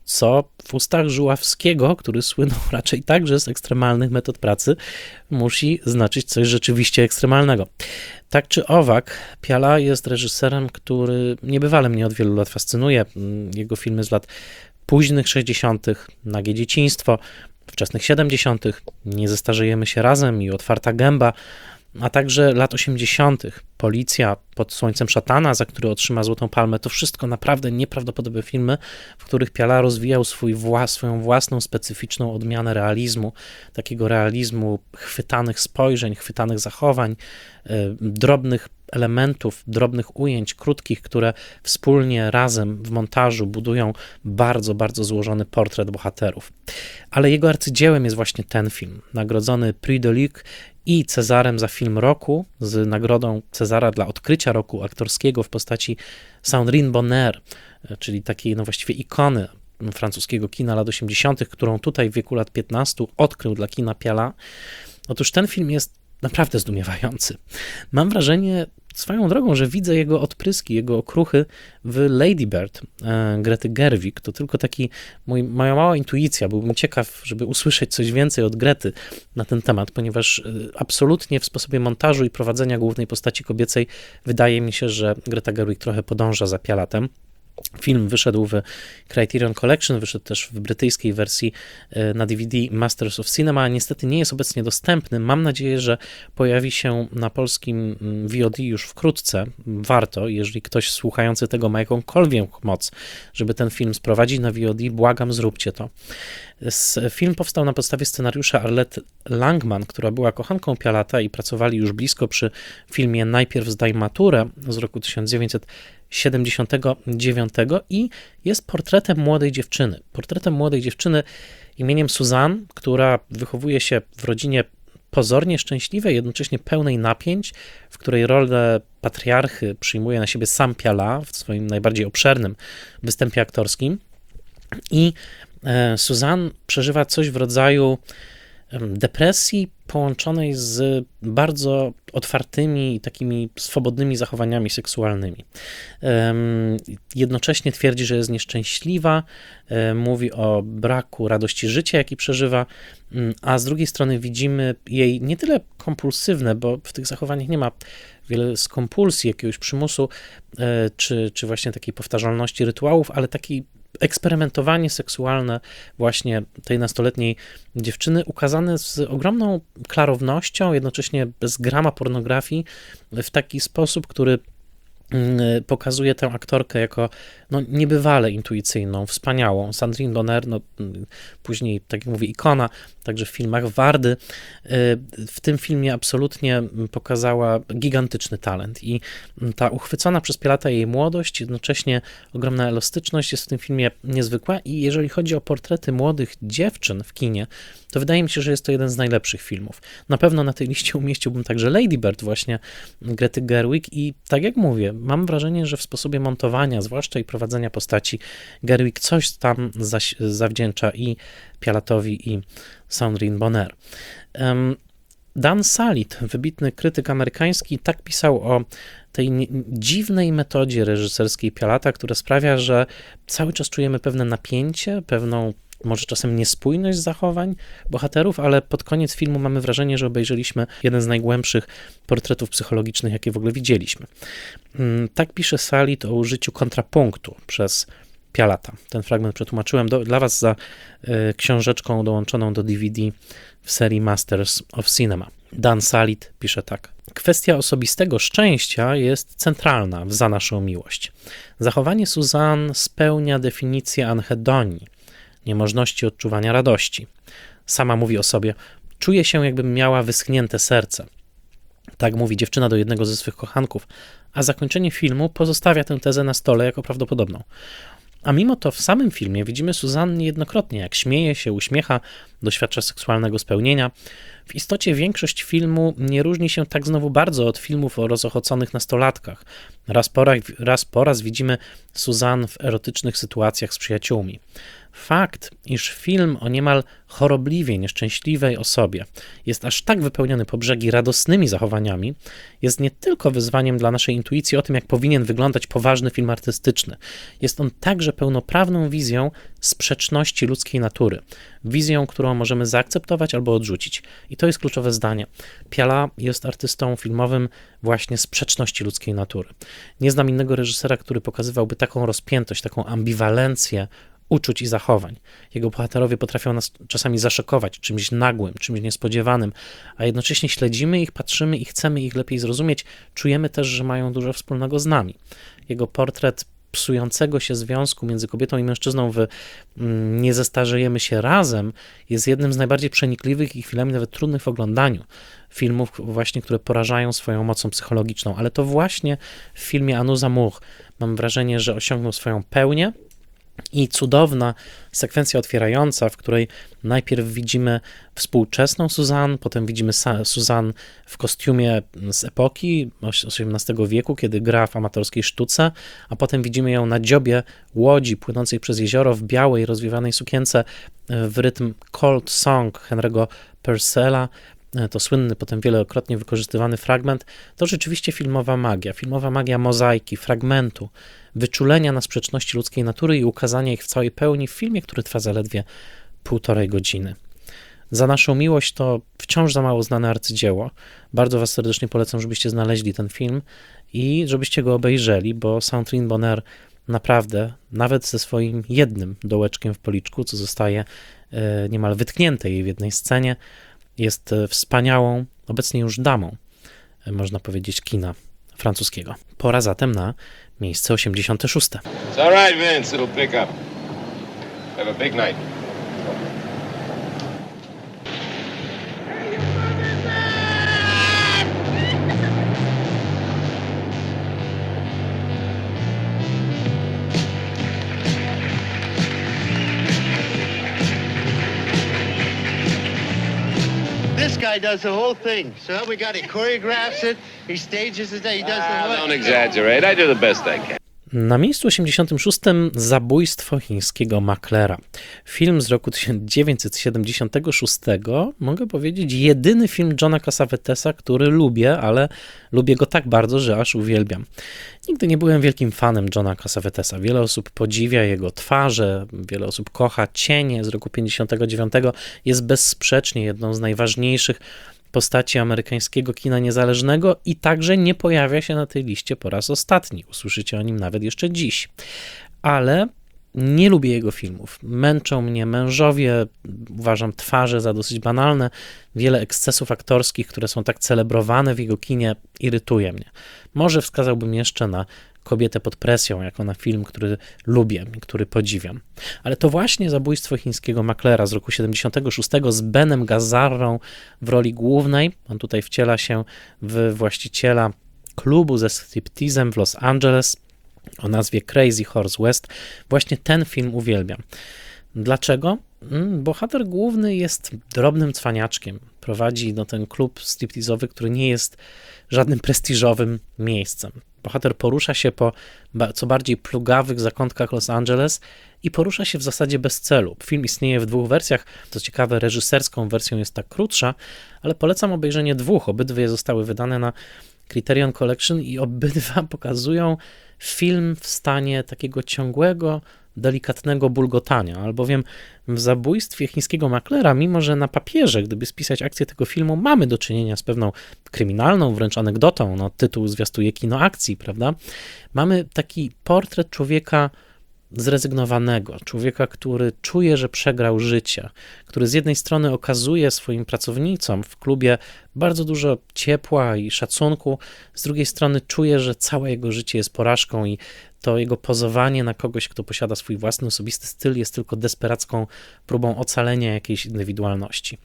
co w ustach Żuławskiego, który słynął raczej także z ekstremalnych metod pracy, musi znaczyć coś rzeczywiście ekstremalnego. Tak czy owak, Piala jest reżyserem, który niebywale mnie od wielu lat fascynuje. Jego filmy z lat późnych 60., Nagie dzieciństwo, wczesnych 70., Nie zestarzejemy się razem i Otwarta gęba, a także lat 80., Policja, Pod słońcem szatana, za który otrzyma Złotą Palmę. To wszystko naprawdę nieprawdopodobne filmy, w których Piala rozwijał swoją własną, specyficzną odmianę realizmu, takiego realizmu chwytanych spojrzeń, chwytanych zachowań, drobnych elementów, drobnych ujęć, krótkich, które wspólnie, razem w montażu budują bardzo, bardzo złożony portret bohaterów. Ale jego arcydziełem jest właśnie ten film, nagrodzony Prix de Luc i Cezarem za film roku, z nagrodą Cezara dla odkrycia roku aktorskiego w postaci Sandrine Bonnaire, czyli takiej właściwie ikony francuskiego kina lat 80., którą tutaj w wieku lat 15 odkrył dla kina Piala. Otóż ten film jest naprawdę zdumiewający. Mam wrażenie swoją drogą, że widzę jego odpryski, jego okruchy w Lady Bird Grety Gerwig. To tylko moja mała intuicja. Byłbym ciekaw, żeby usłyszeć coś więcej od Grety na ten temat, ponieważ absolutnie w sposobie montażu i prowadzenia głównej postaci kobiecej wydaje mi się, że Greta Gerwig trochę podąża za Pialatem. Film wyszedł w Criterion Collection, wyszedł też w brytyjskiej wersji na DVD Masters of Cinema, niestety nie jest obecnie dostępny. Mam nadzieję, że pojawi się na polskim VOD już wkrótce. Warto, jeżeli ktoś słuchający tego ma jakąkolwiek moc, żeby ten film sprowadzić na VOD, błagam, zróbcie to. Film powstał na podstawie scenariusza Arlette Langman, która była kochanką Pialata i pracowali już blisko przy filmie Najpierw zdaj maturę z roku 1979 i jest portretem młodej dziewczyny imieniem Suzanne, która wychowuje się w rodzinie pozornie szczęśliwej, jednocześnie pełnej napięć, w której rolę patriarchy przyjmuje na siebie sam Piala w swoim najbardziej obszernym występie aktorskim i Suzanne przeżywa coś w rodzaju depresji połączonej z bardzo otwartymi i takimi swobodnymi zachowaniami seksualnymi. Jednocześnie twierdzi, że jest nieszczęśliwa, mówi o braku radości życia, jaki przeżywa, a z drugiej strony widzimy jej nie tyle kompulsywne, bo w tych zachowaniach nie ma wiele z kompulsji, jakiegoś przymusu, czy właśnie takiej powtarzalności rytuałów, ale taki eksperymentowanie seksualne właśnie tej nastoletniej dziewczyny ukazane z ogromną klarownością, jednocześnie bez grama pornografii, w taki sposób, który pokazuje tę aktorkę jako niebywale intuicyjną, wspaniałą. Sandrine Bonnaire, później, tak jak mówię, ikona, także w filmach Wardy. W tym filmie absolutnie pokazała gigantyczny talent i ta uchwycona przez Pialata jej młodość, jednocześnie ogromna elastyczność jest w tym filmie niezwykła i jeżeli chodzi o portrety młodych dziewczyn w kinie, to wydaje mi się, że jest to jeden z najlepszych filmów. Na pewno na tej liście umieściłbym także Lady Bird właśnie Grety Gerwig i tak jak mówię, mam wrażenie, że w sposobie montowania, zwłaszcza i prowadzenia postaci, Gerwig coś tam zawdzięcza i Pialatowi i Sandrine Bonnaire. Dan Salit, wybitny krytyk amerykański, tak pisał o tej dziwnej metodzie reżyserskiej Pialata, która sprawia, że cały czas czujemy pewne napięcie, pewną może czasem niespójność zachowań bohaterów, ale pod koniec filmu mamy wrażenie, że obejrzeliśmy jeden z najgłębszych portretów psychologicznych, jakie w ogóle widzieliśmy. Tak pisze Salit o użyciu kontrapunktu przez Pialata. Ten fragment przetłumaczyłem dla was za książeczką dołączoną do DVD w serii Masters of Cinema. Dan Salit pisze tak. Kwestia osobistego szczęścia jest centralna w Za naszą miłość. Zachowanie Suzanne spełnia definicję anhedonii, niemożności odczuwania radości. Sama mówi o sobie, czuje się, jakbym miała wyschnięte serce. Tak mówi dziewczyna do jednego ze swych kochanków, a zakończenie filmu pozostawia tę tezę na stole jako prawdopodobną. A mimo to w samym filmie widzimy Suzanne niejednokrotnie, jak śmieje się, uśmiecha, doświadcza seksualnego spełnienia. W istocie większość filmu nie różni się tak znowu bardzo od filmów o rozochoconych nastolatkach. Raz po raz widzimy Suzanne w erotycznych sytuacjach z przyjaciółmi. Fakt, iż film o niemal chorobliwie nieszczęśliwej osobie jest aż tak wypełniony po brzegi radosnymi zachowaniami, jest nie tylko wyzwaniem dla naszej intuicji o tym, jak powinien wyglądać poważny film artystyczny. Jest on także pełnoprawną wizją sprzeczności ludzkiej natury. Wizją, którą możemy zaakceptować albo odrzucić. I to jest kluczowe zdanie. Piala jest artystą filmowym właśnie sprzeczności ludzkiej natury. Nie znam innego reżysera, który pokazywałby taką rozpiętość, taką ambiwalencję uczuć i zachowań. Jego bohaterowie potrafią nas czasami zaszokować czymś nagłym, czymś niespodziewanym, a jednocześnie śledzimy ich, patrzymy i chcemy ich lepiej zrozumieć. Czujemy też, że mają dużo wspólnego z nami. Jego portret psującego się związku między kobietą i mężczyzną w Nie zestarzejemy się razem jest jednym z najbardziej przenikliwych i chwilami nawet trudnych w oglądaniu filmów właśnie, które porażają swoją mocą psychologiczną, ale to właśnie w filmie A nous amour mam wrażenie, że osiągnął swoją pełnię. I cudowna sekwencja otwierająca, w której najpierw widzimy współczesną Suzanne, potem widzimy Suzanne w kostiumie z epoki XVIII wieku, kiedy gra w amatorskiej sztuce, a potem widzimy ją na dziobie łodzi płynącej przez jezioro w białej, rozwiewanej sukience w rytm Cold Song Henry'ego Purcella. To słynny, potem wielokrotnie wykorzystywany fragment, to rzeczywiście filmowa magia mozaiki, fragmentu, wyczulenia na sprzeczności ludzkiej natury i ukazania ich w całej pełni w filmie, który trwa zaledwie 1,5 godziny. Za naszą miłość to wciąż za mało znane arcydzieło. Bardzo was serdecznie polecam, żebyście znaleźli ten film i żebyście go obejrzeli, bo Sandrine Bonnaire naprawdę, nawet ze swoim jednym dołeczkiem w policzku, co zostaje niemal wytknięte jej w jednej scenie, jest wspaniałą, obecnie już damą, można powiedzieć, kina francuskiego. Pora zatem na miejsce 86. It's all right, Vince. It'll pick up. Have a big night. This guy does the whole thing. So we got he choreographs it, he stages it, he does the whole Don't exaggerate. I do the best I can. Na miejscu 86 Zabójstwo chińskiego maklera. Film z roku 1976, mogę powiedzieć, jedyny film Johna Cassavetesa, który lubię, ale lubię go tak bardzo, że aż uwielbiam. Nigdy nie byłem wielkim fanem Johna Cassavetesa. Wiele osób podziwia jego twarze, wiele osób kocha Cienie z roku 59. Jest bezsprzecznie jedną z najważniejszych postaci amerykańskiego kina niezależnego i także nie pojawia się na tej liście po raz ostatni. Usłyszycie o nim nawet jeszcze dziś. Ale nie lubię jego filmów. Męczą mnie mężowie, uważam twarze za dosyć banalne. Wiele ekscesów aktorskich, które są tak celebrowane w jego kinie, irytuje mnie. Może wskazałbym jeszcze na Kobietę pod presją, jako na film, który lubię, który podziwiam. Ale to właśnie Zabójstwo chińskiego maklera z roku 76 z Benem Gazzarą w roli głównej. On tutaj wciela się w właściciela klubu ze striptizem w Los Angeles o nazwie Crazy Horse West. Właśnie ten film uwielbiam. Dlaczego? Bohater główny jest drobnym cwaniaczkiem. Prowadzi ten klub striptizowy, który nie jest żadnym prestiżowym miejscem. Bohater porusza się po co bardziej plugawych zakątkach Los Angeles i porusza się w zasadzie bez celu. Film istnieje w 2 wersjach. Co ciekawe, reżyserską wersją jest ta krótsza, ale polecam obejrzenie 2. Obydwie zostały wydane na Criterion Collection i obydwa pokazują film w stanie takiego ciągłego, delikatnego bulgotania, albowiem w Zabójstwie chińskiego maklera, mimo że na papierze, gdyby spisać akcję tego filmu, mamy do czynienia z pewną kryminalną, wręcz anegdotą, tytuł zwiastuje kino akcji, prawda? Mamy taki portret człowieka zrezygnowanego, człowieka, który czuje, że przegrał życie, który z jednej strony okazuje swoim pracownicom w klubie bardzo dużo ciepła i szacunku, z drugiej strony czuje, że całe jego życie jest porażką i to jego pozowanie na kogoś, kto posiada swój własny osobisty styl, jest tylko desperacką próbą ocalenia jakiejś indywidualności.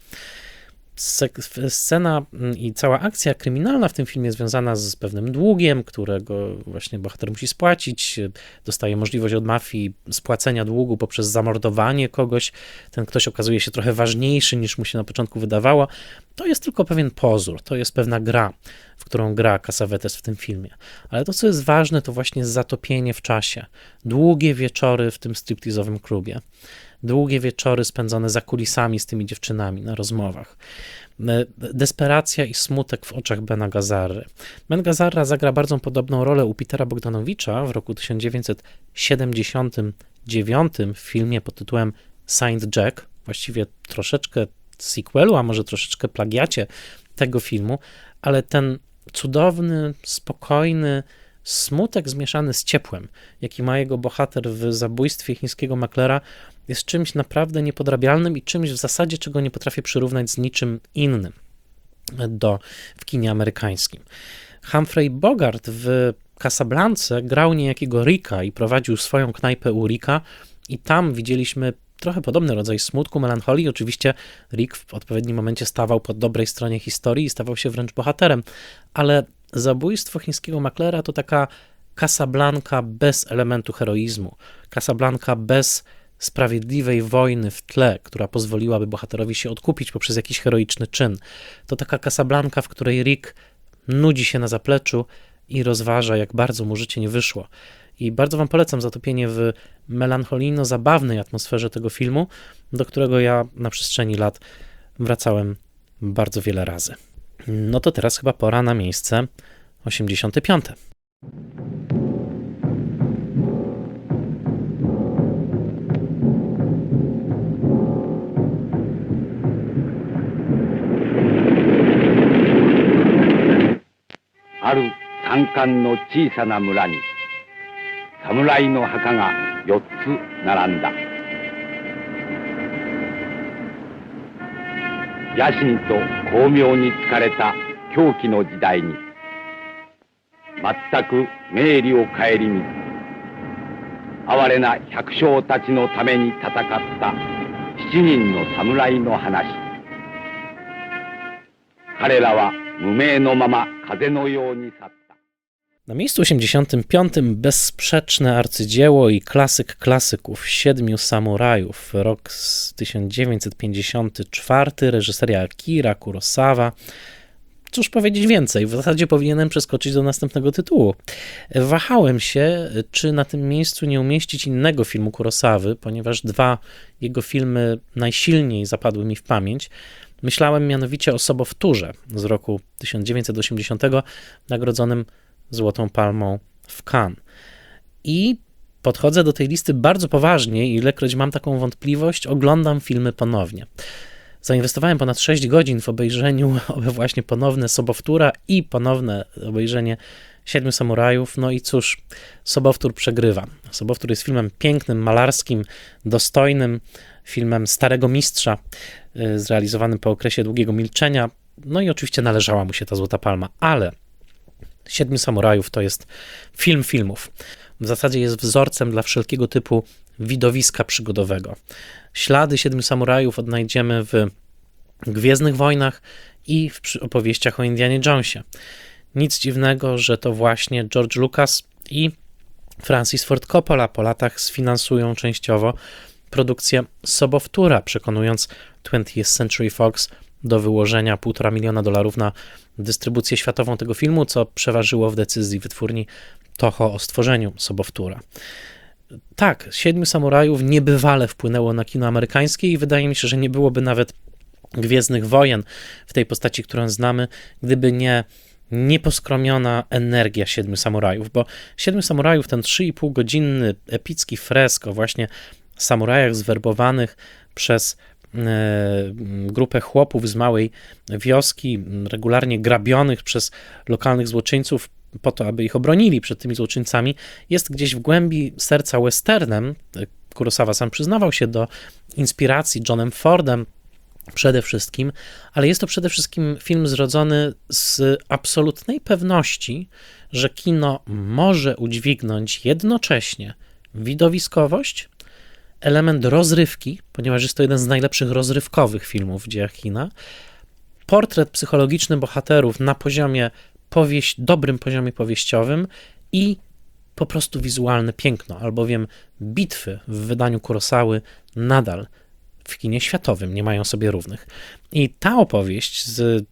Scena i cała akcja kryminalna w tym filmie związana z pewnym długiem, którego właśnie bohater musi spłacić, dostaje możliwość od mafii spłacenia długu poprzez zamordowanie kogoś, ten ktoś okazuje się trochę ważniejszy niż mu się na początku wydawało, to jest tylko pewien pozór, to jest pewna gra, w którą gra Cassavetes w tym filmie. Ale to, co jest ważne, to właśnie zatopienie w czasie, długie wieczory w tym striptizowym klubie. długie wieczory spędzone za kulisami z tymi dziewczynami na rozmowach. Desperacja i smutek w oczach Bena Gazzarry. Ben Gazzara zagra bardzo podobną rolę u Petera Bogdanowicza w roku 1979 w filmie pod tytułem Saint Jack, właściwie troszeczkę sequelu, a może troszeczkę plagiacie tego filmu, ale ten cudowny, spokojny smutek zmieszany z ciepłem, jaki ma jego bohater w zabójstwie chińskiego maklera, jest czymś naprawdę niepodrabialnym i czymś w zasadzie, czego nie potrafię przyrównać z niczym innym w kinie amerykańskim. Humphrey Bogart w Casablance grał niejakiego Ricka i prowadził swoją knajpę u Ricka i tam widzieliśmy trochę podobny rodzaj smutku, melancholii. Oczywiście Rick w odpowiednim momencie stawał po dobrej stronie historii i stawał się wręcz bohaterem, ale zabójstwo chińskiego maklera to taka Casablanca bez elementu heroizmu, Casablanca bez sprawiedliwej wojny w tle, która pozwoliłaby bohaterowi się odkupić poprzez jakiś heroiczny czyn. To taka Casablanca, w której Rick nudzi się na zapleczu i rozważa, jak bardzo mu życie nie wyszło. I bardzo wam polecam zatopienie w melancholijno-zabawnej atmosferze tego filmu, do którego ja na przestrzeni lat wracałem bardzo wiele razy. No to teraz chyba pora na miejsce 85. Aる山間の小さな村に侍の墓が4つ並んだ。野心と巧妙に疲れた狂気の時代に全く明理を顧みず哀れな百姓たちのために戦った7人の侍の話。彼らは無名のまま風のように去った。 Na miejscu 85 bezsprzeczne arcydzieło i klasyk klasyków Siedmiu Samurajów, rok 1954, reżyseria Akira Kurosawa. Cóż powiedzieć więcej, w zasadzie powinienem przeskoczyć do następnego tytułu. Wahałem się, czy na tym miejscu nie umieścić innego filmu Kurosawy, ponieważ dwa jego filmy najsilniej zapadły mi w pamięć. Myślałem mianowicie o Sobowtórze z roku 1980, nagrodzonym Złotą Palmą w Cannes. I podchodzę do tej listy bardzo poważnie i ilekroć mam taką wątpliwość, oglądam filmy ponownie. Zainwestowałem ponad 6 godzin w obejrzeniu właśnie ponowne Sobowtóra i ponowne obejrzenie Siedmiu Samurajów. No i cóż, Sobowtór przegrywa. Sobowtór jest filmem pięknym, malarskim, dostojnym, filmem starego mistrza, zrealizowanym po okresie długiego milczenia. No i oczywiście należała mu się ta Złota Palma, ale Siedmiu Samurajów to jest film filmów. W zasadzie jest wzorcem dla wszelkiego typu widowiska przygodowego. Ślady Siedmiu Samurajów odnajdziemy w Gwiezdnych Wojnach i w opowieściach o Indianie Jonesie. Nic dziwnego, że to właśnie George Lucas i Francis Ford Coppola po latach sfinansują częściowo produkcję Sobowtóra, przekonując 20th Century Fox do wyłożenia $1,5 miliona na dystrybucję światową tego filmu, co przeważyło w decyzji wytwórni Toho o stworzeniu Sobowtóra. Tak, Siedmiu Samurajów niebywale wpłynęło na kino amerykańskie i wydaje mi się, że nie byłoby nawet Gwiezdnych Wojen w tej postaci, którą znamy, gdyby nie nieposkromiona energia Siedmiu Samurajów, bo Siedmiu Samurajów, ten 3,5-godzinny epicki fresk o właśnie samurajach zwerbowanych przez grupę chłopów z małej wioski, regularnie grabionych przez lokalnych złoczyńców po to, aby ich obronili przed tymi złoczyńcami, jest gdzieś w głębi serca westernem. Kurosawa sam przyznawał się do inspiracji Johnem Fordem przede wszystkim, ale jest to przede wszystkim film zrodzony z absolutnej pewności, że kino może udźwignąć jednocześnie widowiskowość, element rozrywki, ponieważ jest to jeden z najlepszych rozrywkowych filmów w dziejach kina, portret psychologiczny bohaterów na poziomie dobrym poziomie powieściowym i po prostu wizualne piękno, albowiem bitwy w wydaniu Kurosawy nadal w kinie światowym nie mają sobie równych. I ta opowieść z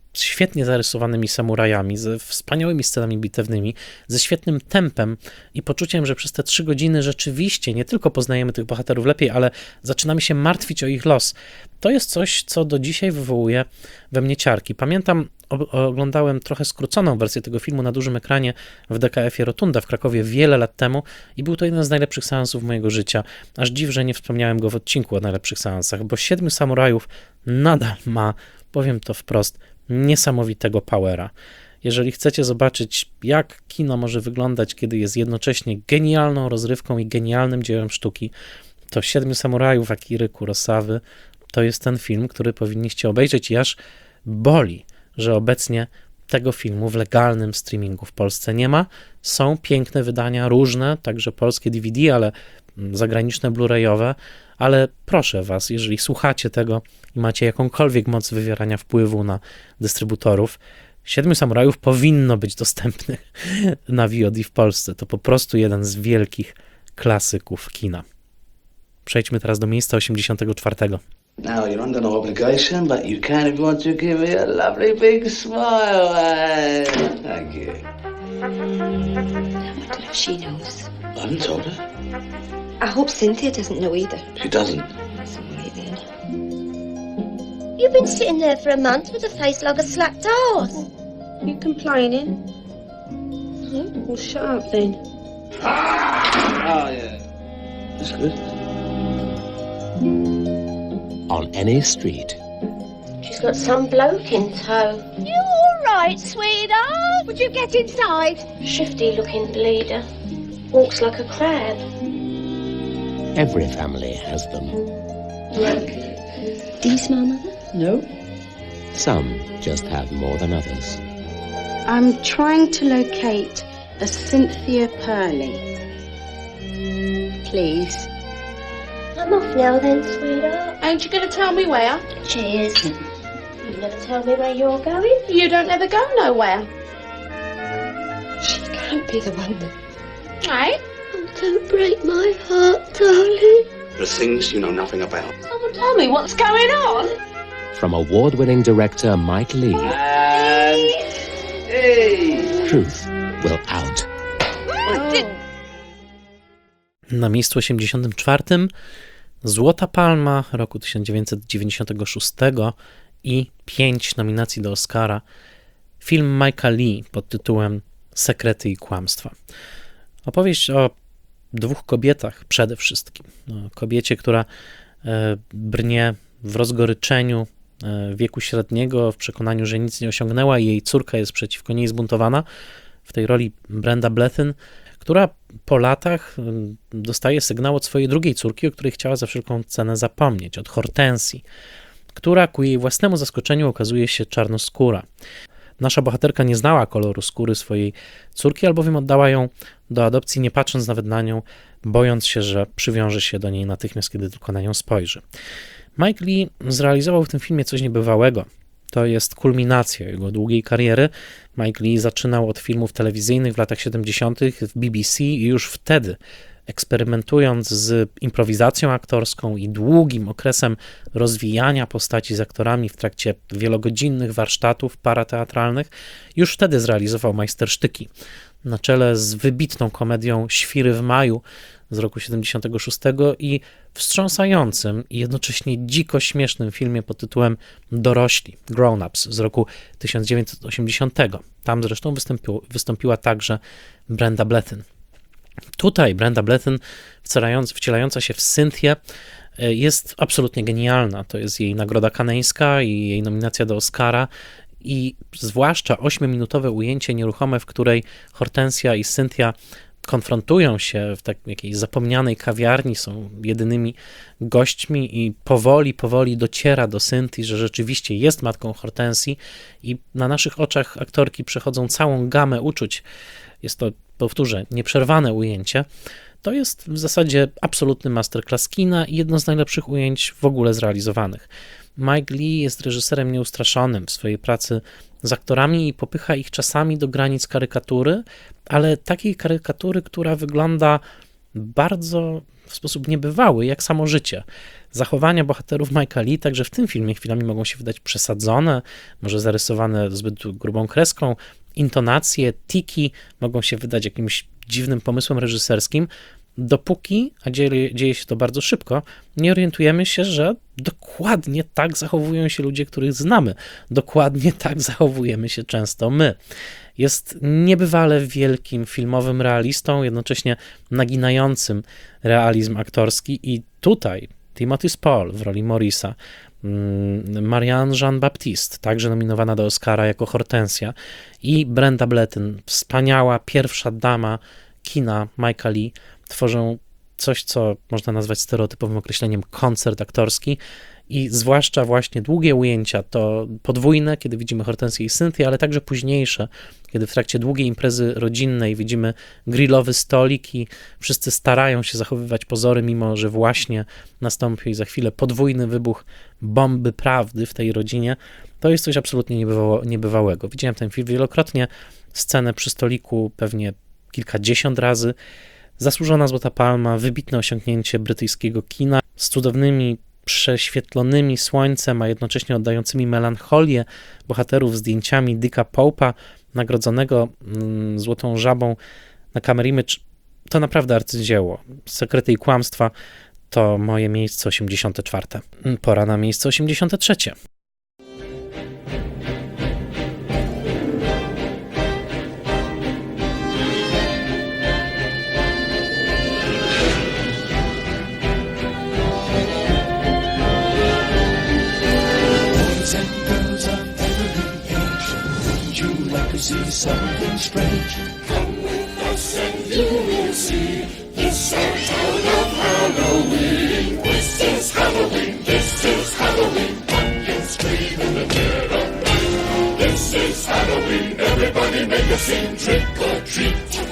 świetnie zarysowanymi samurajami, ze wspaniałymi scenami bitewnymi, ze świetnym tempem i poczuciem, że przez te 3 godziny rzeczywiście nie tylko poznajemy tych bohaterów lepiej, ale zaczynamy się martwić o ich los. To jest coś, co do dzisiaj wywołuje we mnie ciarki. Pamiętam, oglądałem trochę skróconą wersję tego filmu na dużym ekranie w DKF-ie Rotunda w Krakowie wiele lat temu i był to jeden z najlepszych seansów mojego życia. Aż dziw, że nie wspomniałem go w odcinku o najlepszych seansach, bo 7 samurajów nadal ma, powiem to wprost, niesamowitego powera. Jeżeli chcecie zobaczyć, jak kino może wyglądać, kiedy jest jednocześnie genialną rozrywką i genialnym dziełem sztuki, to 7 samurajów Akiry Kurosawy to jest ten film, który powinniście obejrzeć i aż boli, że obecnie tego filmu w legalnym streamingu w Polsce nie ma. Są piękne wydania, różne, także polskie DVD, ale zagraniczne Blu-rayowe, ale proszę was, jeżeli słuchacie tego i macie jakąkolwiek moc wywierania wpływu na dystrybutorów, 7 samurajów powinno być dostępnych na VOD w Polsce. To po prostu jeden z wielkich klasyków kina. Przejdźmy teraz do miejsca 84. Now, you're under no obligation, but you can if you want to give me a lovely big smile. Thank you. I wonder if she knows. I haven't told her. I hope Cynthia doesn't know either. She doesn't. That's all right then. You've been sitting there for a month with a face like a slapped horse. You complaining? Oh, well, shut up then. Oh, yeah. That's good. On any street. She's got some bloke in tow. You all right, sweetheart? Would you get inside? Shifty-looking bleeder. Walks like a crab. Every family has them. Do you smell, Mother? No. Some just have more than others. I'm trying to locate a Cynthia Purley. Please. I'm off now then, sweetheart. Ain't you going to tell me where? Cheers. You never tell me where you're going. You don't ever go nowhere. She can't be the one. Hey? Oh, don't break my heart, darling. The things you know nothing about. Someone tell me what's going on. From award-winning director Mike Lee, truth will out. Na miejscu 84 Złota Palma roku 1996 i 5 nominacji do Oscara. Film Mike'a Lee pod tytułem Sekrety i kłamstwa. Opowieść o 2 kobietach przede wszystkim. O kobiecie, która brnie w rozgoryczeniu wieku średniego, w przekonaniu, że nic nie osiągnęła i jej córka jest przeciwko niej zbuntowana. W tej roli Brenda Blethyn, która po latach dostaje sygnał od swojej drugiej córki, o której chciała za wszelką cenę zapomnieć, od Hortensji, która ku jej własnemu zaskoczeniu okazuje się czarnoskóra. Nasza bohaterka nie znała koloru skóry swojej córki, albowiem oddała ją do adopcji, nie patrząc nawet na nią, bojąc się, że przywiąże się do niej natychmiast, kiedy tylko na nią spojrzy. Mike Lee zrealizował w tym filmie coś niebywałego. To jest kulminacja jego długiej kariery. Mike Lee zaczynał od filmów telewizyjnych w latach 70. w BBC i już wtedy, eksperymentując z improwizacją aktorską i długim okresem rozwijania postaci z aktorami w trakcie wielogodzinnych warsztatów parateatralnych, już wtedy zrealizował majstersztyki. Na czele z wybitną komedią Świry w maju z roku 76 i wstrząsającym i jednocześnie dziko śmiesznym filmie pod tytułem Dorośli, Grown Ups z roku 1980. Tam zresztą wystąpiła także Brenda Blethyn. Tutaj Brenda Blethyn, wcielająca się w Cynthię, jest absolutnie genialna. To jest jej nagroda kaneńska i jej nominacja do Oscara. I zwłaszcza 8-minutowe ujęcie nieruchome, w której Hortensja i Cynthia konfrontują się w jakiejś zapomnianej kawiarni, są jedynymi gośćmi i powoli dociera do Cynthii, że rzeczywiście jest matką Hortensji i na naszych oczach aktorki przechodzą całą gamę uczuć. Jest to, powtórzę, nieprzerwane ujęcie. To jest w zasadzie absolutny masterclass kina i jedno z najlepszych ujęć w ogóle zrealizowanych. Mike Lee jest reżyserem nieustraszonym w swojej pracy z aktorami i popycha ich czasami do granic karykatury, ale takiej karykatury, która wygląda bardzo w sposób niebywały, jak samo życie. Zachowania bohaterów Mike'a Lee także w tym filmie chwilami mogą się wydać przesadzone, może zarysowane zbyt grubą kreską, intonacje, tiki mogą się wydać jakimś dziwnym pomysłem reżyserskim, dopóki, a dzieje się to bardzo szybko, nie orientujemy się, że dokładnie tak zachowują się ludzie, których znamy. Dokładnie tak zachowujemy się często my. Jest niebywale wielkim filmowym realistą, jednocześnie naginającym realizm aktorski i tutaj Timothy Spall w roli Morrisa, Marianne Jean-Baptiste, także nominowana do Oscara jako Hortensia, i Brenda Blethyn, wspaniała pierwsza dama kina Mike'a Lee, tworzą coś, co można nazwać stereotypowym określeniem koncert aktorski i zwłaszcza właśnie długie ujęcia, to podwójne, kiedy widzimy Hortensję i Cynthię, ale także późniejsze, kiedy w trakcie długiej imprezy rodzinnej widzimy grillowy stolik i wszyscy starają się zachowywać pozory, mimo że właśnie nastąpi za chwilę podwójny wybuch bomby prawdy w tej rodzinie. To jest coś absolutnie niebywałego. Widziałem ten film wielokrotnie, scenę przy stoliku pewnie kilkadziesiąt razy. Zasłużona Złota Palma, wybitne osiągnięcie brytyjskiego kina z cudownymi, prześwietlonymi słońcem, a jednocześnie oddającymi melancholię bohaterów zdjęciami Dicka Pope'a, nagrodzonego Złotą Żabą na Camera Image. To naprawdę arcydzieło. Sekrety i kłamstwa to moje miejsce 84. Pora na miejsce 83. See something strange. Come with us and you will see. It's our town of Halloween. This is Halloween. This is Halloween. Pumpkins scream in the dead of night. This is Halloween. Everybody make a scene. Trick or treat.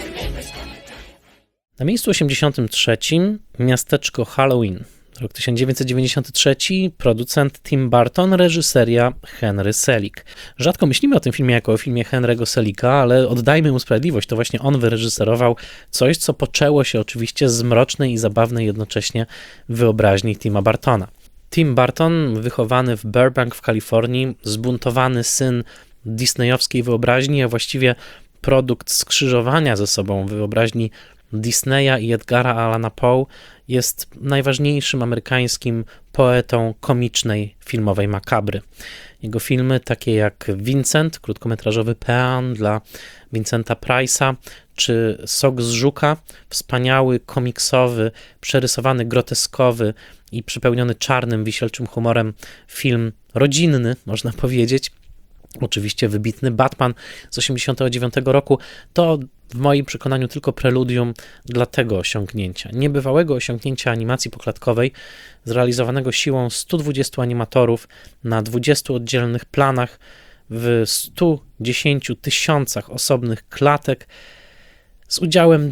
Na miejscu 83 miasteczko Halloween. Rok 1993, producent Tim Burton, reżyseria Henry Selick. Rzadko myślimy o tym filmie jako o filmie Henry'ego Selicka, ale oddajmy mu sprawiedliwość, to właśnie on wyreżyserował coś, co poczęło się oczywiście z mrocznej i zabawnej jednocześnie wyobraźni Tima Burtona. Tim Burton, wychowany w Burbank w Kalifornii, zbuntowany syn disneyowskiej wyobraźni, a właściwie produkt skrzyżowania ze sobą wyobraźni Disneya i Edgara Allana Poe, jest najważniejszym amerykańskim poetą komicznej filmowej makabry. Jego filmy, takie jak Vincent, krótkometrażowy pean dla Vincenta Price'a, czy Sok z Żuka, wspaniały, komiksowy, przerysowany, groteskowy i przepełniony czarnym, wisielczym humorem film rodzinny, można powiedzieć. Oczywiście wybitny Batman z 1989 roku, to w moim przekonaniu tylko preludium dla tego osiągnięcia. Niebywałego osiągnięcia animacji poklatkowej, zrealizowanego siłą 120 animatorów na 20 oddzielnych planach w 110 tysiącach osobnych klatek z udziałem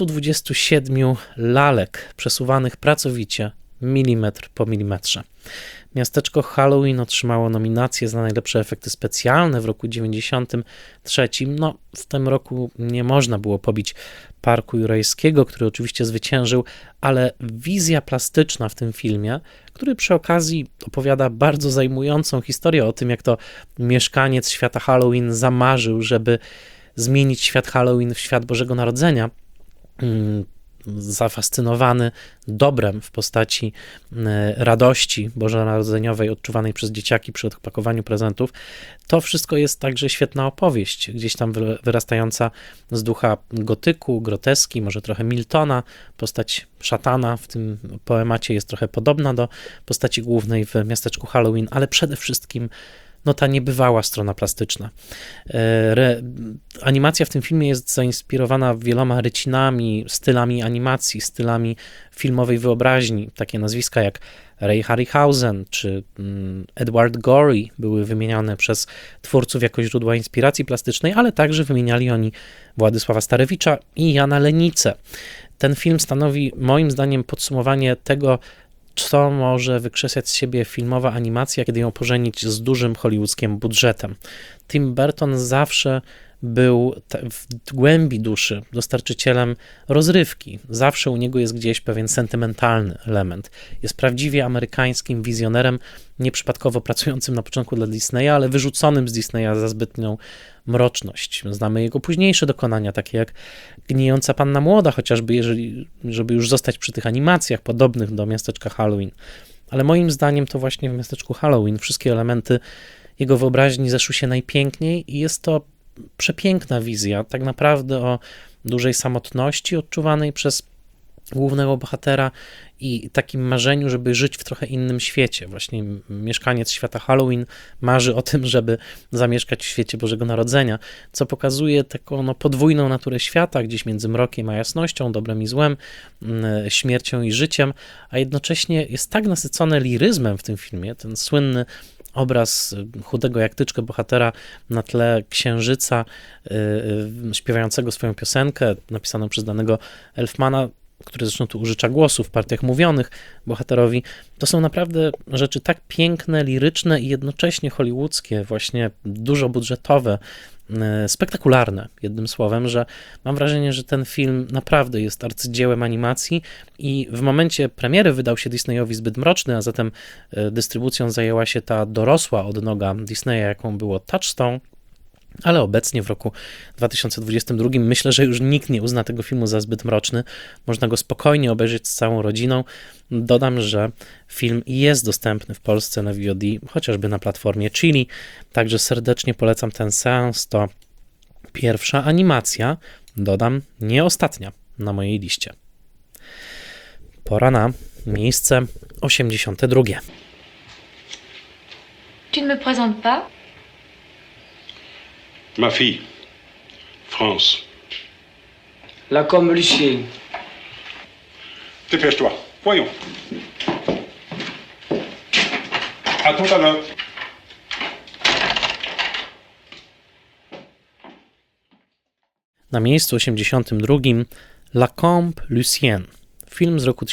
227 lalek przesuwanych pracowicie milimetr po milimetrze. Miasteczko Halloween otrzymało nominację za najlepsze efekty specjalne w roku 1993. No, w tym roku nie można było pobić Parku Jurajskiego, który oczywiście zwyciężył, ale wizja plastyczna w tym filmie, który przy okazji opowiada bardzo zajmującą historię o tym, jak to mieszkaniec świata Halloween zamarzył, żeby zmienić świat Halloween w świat Bożego Narodzenia, zafascynowany dobrem w postaci radości bożonarodzeniowej odczuwanej przez dzieciaki przy odpakowaniu prezentów. To wszystko jest także świetna opowieść, gdzieś tam wyrastająca z ducha gotyku, groteski, może trochę Miltona. Postać szatana w tym poemacie jest trochę podobna do postaci głównej w miasteczku Halloween, ale przede wszystkim ta niebywała strona plastyczna. Animacja w tym filmie jest zainspirowana wieloma rycinami, stylami animacji, stylami filmowej wyobraźni. Takie nazwiska jak Ray Harryhausen czy Edward Gorey były wymieniane przez twórców jako źródła inspiracji plastycznej, ale także wymieniali oni Władysława Starewicza i Jana Lenicę. Ten film stanowi moim zdaniem podsumowanie tego, co może wykrzesać z siebie filmowa animacja, kiedy ją pożenić z dużym hollywoodzkim budżetem. Tim Burton zawsze był w głębi duszy dostarczycielem rozrywki. Zawsze u niego jest gdzieś pewien sentymentalny element. Jest prawdziwie amerykańskim wizjonerem, nieprzypadkowo pracującym na początku dla Disneya, ale wyrzuconym z Disneya za zbytnią mroczność. Znamy jego późniejsze dokonania, takie jak Gnijąca Panna Młoda, chociażby żeby już zostać przy tych animacjach podobnych do Miasteczka Halloween. Ale moim zdaniem to właśnie w Miasteczku Halloween wszystkie elementy jego wyobraźni zeszły się najpiękniej i jest to przepiękna wizja, tak naprawdę o dużej samotności odczuwanej przez głównego bohatera i takim marzeniu, żeby żyć w trochę innym świecie. Właśnie mieszkaniec świata Halloween marzy o tym, żeby zamieszkać w świecie Bożego Narodzenia, co pokazuje taką podwójną naturę świata, gdzieś między mrokiem a jasnością, dobrem i złem, śmiercią i życiem, a jednocześnie jest tak nasycone liryzmem w tym filmie, ten słynny obraz chudego jak tyczkę bohatera na tle księżyca śpiewającego swoją piosenkę napisaną przez danego Elfmana, który zresztą tu użycza głosu w partiach mówionych bohaterowi. To są naprawdę rzeczy tak piękne, liryczne i jednocześnie hollywoodzkie, właśnie dużo budżetowe, spektakularne, jednym słowem, że mam wrażenie, że ten film naprawdę jest arcydziełem animacji i w momencie premiery wydał się Disneyowi zbyt mroczny, a zatem dystrybucją zajęła się ta dorosła odnoga Disneya, jaką było Touchstone, ale obecnie w roku 2022 myślę, że już nikt nie uzna tego filmu za zbyt mroczny. Można go spokojnie obejrzeć z całą rodziną. Dodam, że film jest dostępny w Polsce na VOD, chociażby na platformie Chili, także serdecznie polecam ten seans. To pierwsza animacja, dodam, nie ostatnia na mojej liście. Pora na miejsce 82. Tu ne me présentes pas? Ma fille, France. Lacombe Lucien. Dépêche-toi. Voyons. À tout à l'heure. Na miejscu 82 Lacombe Lucien. Film z roku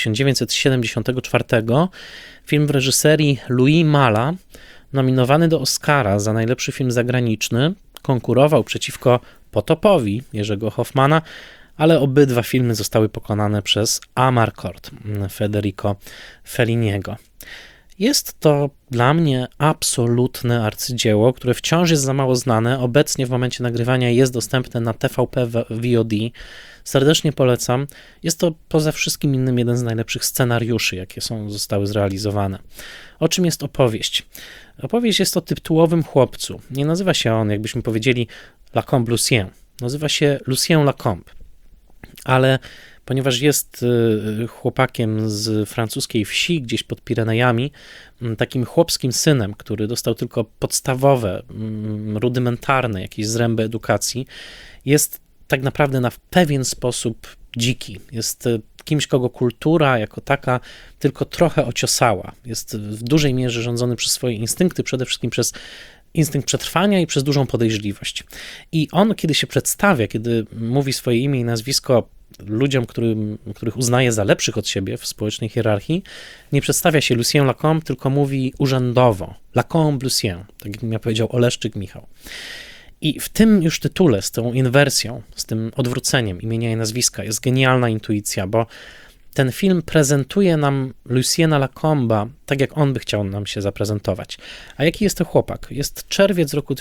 1974. Film w reżyserii Louis Malle, nominowany do Oscara za najlepszy film zagraniczny. Konkurował przeciwko Potopowi Jerzego Hoffmana, ale obydwa filmy zostały pokonane przez Amarcord Federico Felliniego. Jest to dla mnie absolutne arcydzieło, które wciąż jest za mało znane. Obecnie w momencie nagrywania jest dostępne na TVP VOD. Serdecznie polecam. Jest to poza wszystkim innym jeden z najlepszych scenariuszy, jakie zostały zrealizowane. O czym jest opowieść? Opowieść jest o tytułowym chłopcu. Nie nazywa się on, jakbyśmy powiedzieli, Lacombe Lucien. Nazywa się Lucien Lacombe. Ale ponieważ jest chłopakiem z francuskiej wsi, gdzieś pod Pirenejami, takim chłopskim synem, który dostał tylko podstawowe, rudymentarne jakieś zręby edukacji, jest tak naprawdę na pewien sposób dziki. Jest kimś, kogo kultura jako taka tylko trochę ociosała. Jest w dużej mierze rządzony przez swoje instynkty, przede wszystkim przez instynkt przetrwania i przez dużą podejrzliwość. I on, kiedy się przedstawia, kiedy mówi swoje imię i nazwisko ludziom, których uznaje za lepszych od siebie w społecznej hierarchii, nie przedstawia się Lucien Lacombe, tylko mówi urzędowo Lacombe Lucien, tak jak mi powiedział Oleszczyk Michał. I w tym już tytule, z tą inwersją, z tym odwróceniem imienia i nazwiska jest genialna intuicja, bo ten film prezentuje nam Luciena Lacombe'a tak, jak on by chciał nam się zaprezentować. A jaki jest to chłopak? Jest czerwiec roku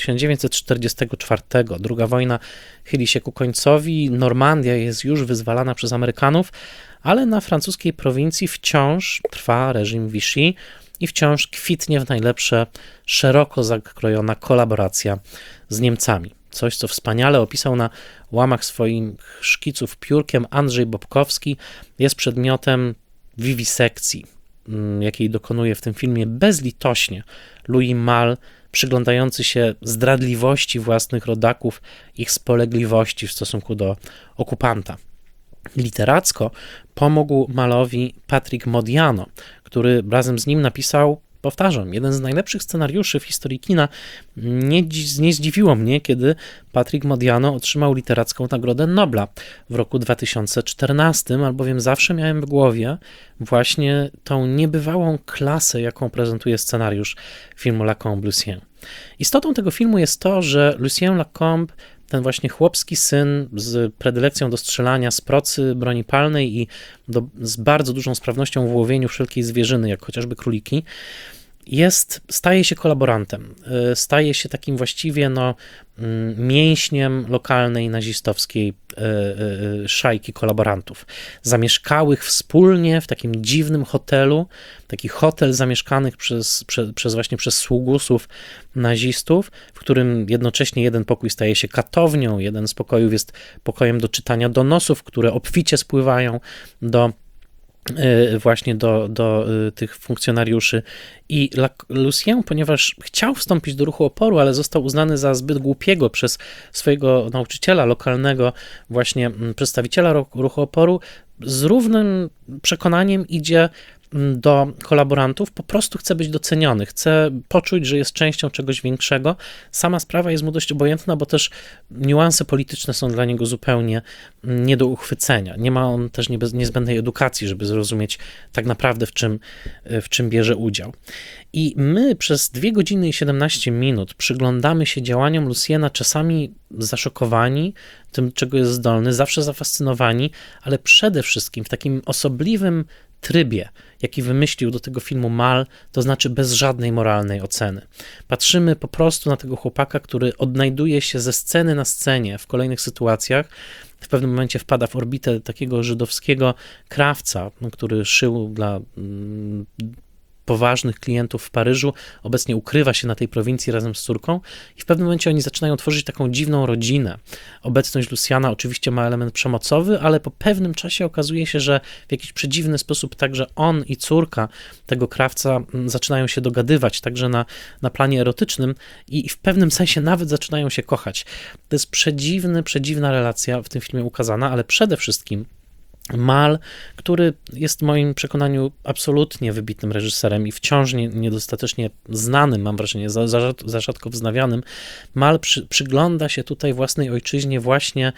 1944. II wojna chyli się ku końcowi, Normandia jest już wyzwalana przez Amerykanów, ale na francuskiej prowincji wciąż trwa reżim Vichy i wciąż kwitnie w najlepsze szeroko zakrojona kolaboracja z Niemcami. Coś, co wspaniale opisał na łamach swoich szkiców piórkiem Andrzej Bobkowski, jest przedmiotem wiwisekcji, jakiej dokonuje w tym filmie bezlitośnie Louis Malle, przyglądający się zdradliwości własnych rodaków, ich spolegliwości w stosunku do okupanta. Literacko pomógł Mallowi Patrick Modiano, który razem z nim napisał, powtarzam, jeden z najlepszych scenariuszy w historii kina. Nie zdziwiło mnie, kiedy Patrick Modiano otrzymał literacką Nagrodę Nobla w roku 2014, albowiem zawsze miałem w głowie właśnie tą niebywałą klasę, jaką prezentuje scenariusz filmu Lacombe Lucien. Istotą tego filmu jest to, że Lucien Lacombe ten właśnie chłopski syn z predylekcją do strzelania z procy broni palnej i z bardzo dużą sprawnością w łowieniu wszelkiej zwierzyny, jak chociażby króliki, staje się kolaborantem, staje się takim właściwie mięśniem lokalnej nazistowskiej szajki kolaborantów, zamieszkałych wspólnie w takim dziwnym hotelu, taki hotel zamieszkanych przez sługusów nazistów, w którym jednocześnie jeden pokój staje się katownią, jeden z pokojów jest pokojem do czytania donosów, które obficie spływają do tych funkcjonariuszy. I Lucien, ponieważ chciał wstąpić do ruchu oporu, ale został uznany za zbyt głupiego przez swojego nauczyciela lokalnego, właśnie przedstawiciela ruchu oporu, z równym przekonaniem idzie do kolaborantów, po prostu chce być doceniony, chce poczuć, że jest częścią czegoś większego. Sama sprawa jest mu dość obojętna, bo też niuanse polityczne są dla niego zupełnie nie do uchwycenia. Nie ma on też niezbędnej edukacji, żeby zrozumieć tak naprawdę w czym bierze udział. I my przez 2 godziny i 17 minut przyglądamy się działaniom Luciena, czasami zaszokowani tym, czego jest zdolny, zawsze zafascynowani, ale przede wszystkim w takim osobliwym trybie, jaki wymyślił do tego filmu Mal, to znaczy bez żadnej moralnej oceny. Patrzymy po prostu na tego chłopaka, który odnajduje się ze sceny na scenie w kolejnych sytuacjach. W pewnym momencie wpada w orbitę takiego żydowskiego krawca, który szył dla poważnych klientów w Paryżu, obecnie ukrywa się na tej prowincji razem z córką i w pewnym momencie oni zaczynają tworzyć taką dziwną rodzinę. Obecność Luciana oczywiście ma element przemocowy, ale po pewnym czasie okazuje się, że w jakiś przedziwny sposób także on i córka tego krawca zaczynają się dogadywać, także na planie erotycznym i w pewnym sensie nawet zaczynają się kochać. To jest przedziwna relacja w tym filmie ukazana, ale przede wszystkim Mal, który jest w moim przekonaniu absolutnie wybitnym reżyserem i wciąż niedostatecznie znanym, mam wrażenie, za rzadko wznawianym, Mal przygląda się tutaj własnej ojczyźnie właśnie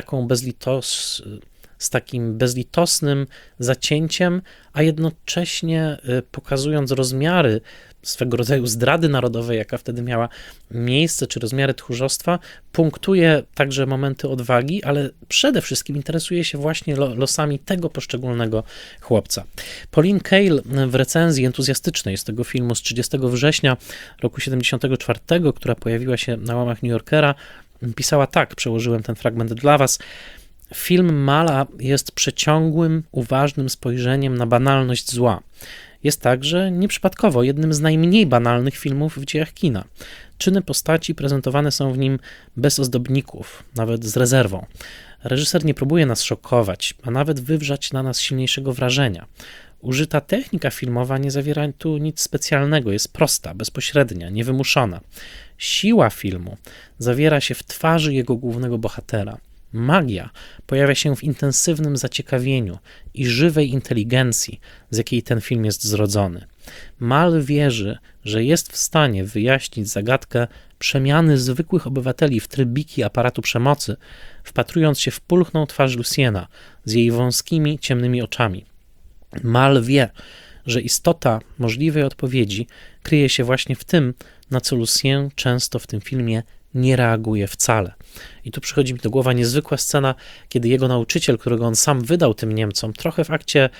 z takim bezlitosnym zacięciem, a jednocześnie pokazując rozmiary swego rodzaju zdrady narodowej, jaka wtedy miała miejsce, czy rozmiary tchórzostwa, punktuje także momenty odwagi, ale przede wszystkim interesuje się właśnie losami tego poszczególnego chłopca. Pauline Kael w recenzji entuzjastycznej z tego filmu z 30 września roku 74, która pojawiła się na łamach New Yorkera, pisała tak, przełożyłem ten fragment dla was: film Mala jest przeciągłym, uważnym spojrzeniem na banalność zła. Jest także nieprzypadkowo jednym z najmniej banalnych filmów w dziejach kina. Czyny postaci prezentowane są w nim bez ozdobników, nawet z rezerwą. Reżyser nie próbuje nas szokować, a nawet wywrzeć na nas silniejszego wrażenia. Użyta technika filmowa nie zawiera tu nic specjalnego, jest prosta, bezpośrednia, niewymuszona. Siła filmu zawiera się w twarzy jego głównego bohatera. Magia pojawia się w intensywnym zaciekawieniu i żywej inteligencji, z jakiej ten film jest zrodzony. Mal wierzy, że jest w stanie wyjaśnić zagadkę przemiany zwykłych obywateli w trybiki aparatu przemocy, wpatrując się w pulchną twarz Luciena z jej wąskimi, ciemnymi oczami. Mal wie, że istota możliwej odpowiedzi kryje się właśnie w tym, na co Lucien często w tym filmie nie reaguje wcale. I tu przychodzi mi do głowy niezwykła scena, kiedy jego nauczyciel, którego on sam wydał tym Niemcom, trochę w akcie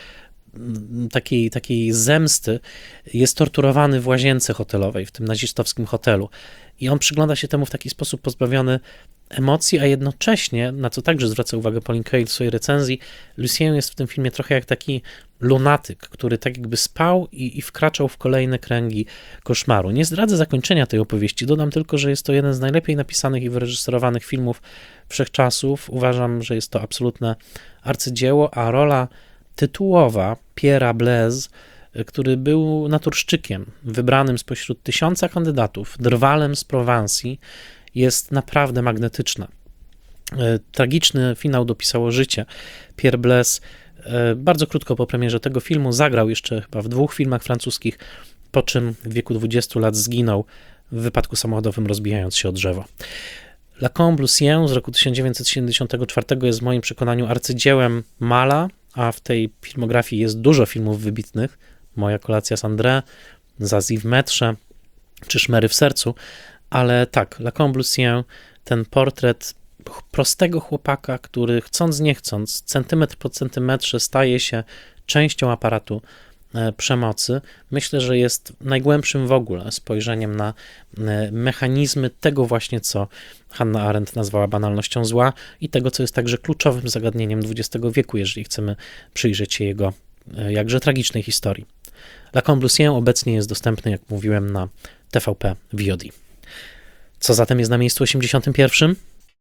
takiej zemsty, jest torturowany w łazience hotelowej, w tym nazistowskim hotelu. I on przygląda się temu w taki sposób pozbawiony emocji, a jednocześnie, na co także zwraca uwagę Pauline Kael w swojej recenzji, Lucien jest w tym filmie trochę jak taki lunatyk, który tak jakby spał i wkraczał w kolejne kręgi koszmaru. Nie zdradzę zakończenia tej opowieści, dodam tylko, że jest to jeden z najlepiej napisanych i wyreżyserowanych filmów wszechczasów. Uważam, że jest to absolutne arcydzieło, a rola tytułowa Pierre'a Blaise, który był naturszczykiem wybranym spośród 1000 kandydatów, drwalem z Prowansji, jest naprawdę magnetyczna. Tragiczny finał dopisało życie. Pierre Blaise bardzo krótko po premierze tego filmu zagrał jeszcze chyba w 2 filmach francuskich, po czym w wieku 20 lat zginął w wypadku samochodowym, rozbijając się o drzewo. La Combe Lucien z roku 1974 jest w moim przekonaniu arcydziełem Mala, a w tej filmografii jest dużo filmów wybitnych. Moja kolacja z André, Zazie w metrze, czy Szmery w sercu, ale tak, La Combe Lucien ten portret prostego chłopaka, który chcąc nie chcąc, centymetr po centymetrze staje się częścią aparatu przemocy, myślę, że jest najgłębszym w ogóle spojrzeniem na mechanizmy tego właśnie, co Hannah Arendt nazwała banalnością zła i tego, co jest także kluczowym zagadnieniem XX wieku, jeżeli chcemy przyjrzeć się jego jakże tragicznej historii. La Combe Lucien obecnie jest dostępny, jak mówiłem, na TVP VOD. Co zatem jest na miejscu 81?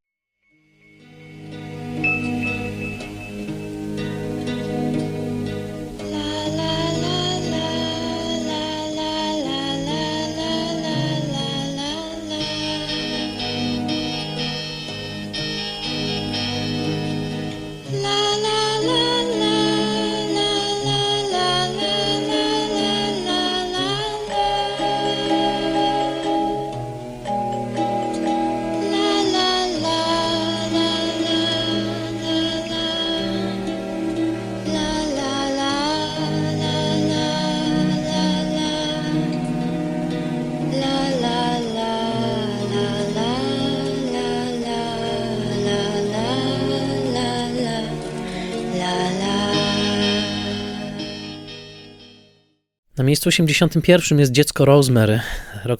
Na miejscu 81 jest Dziecko Rosemary, rok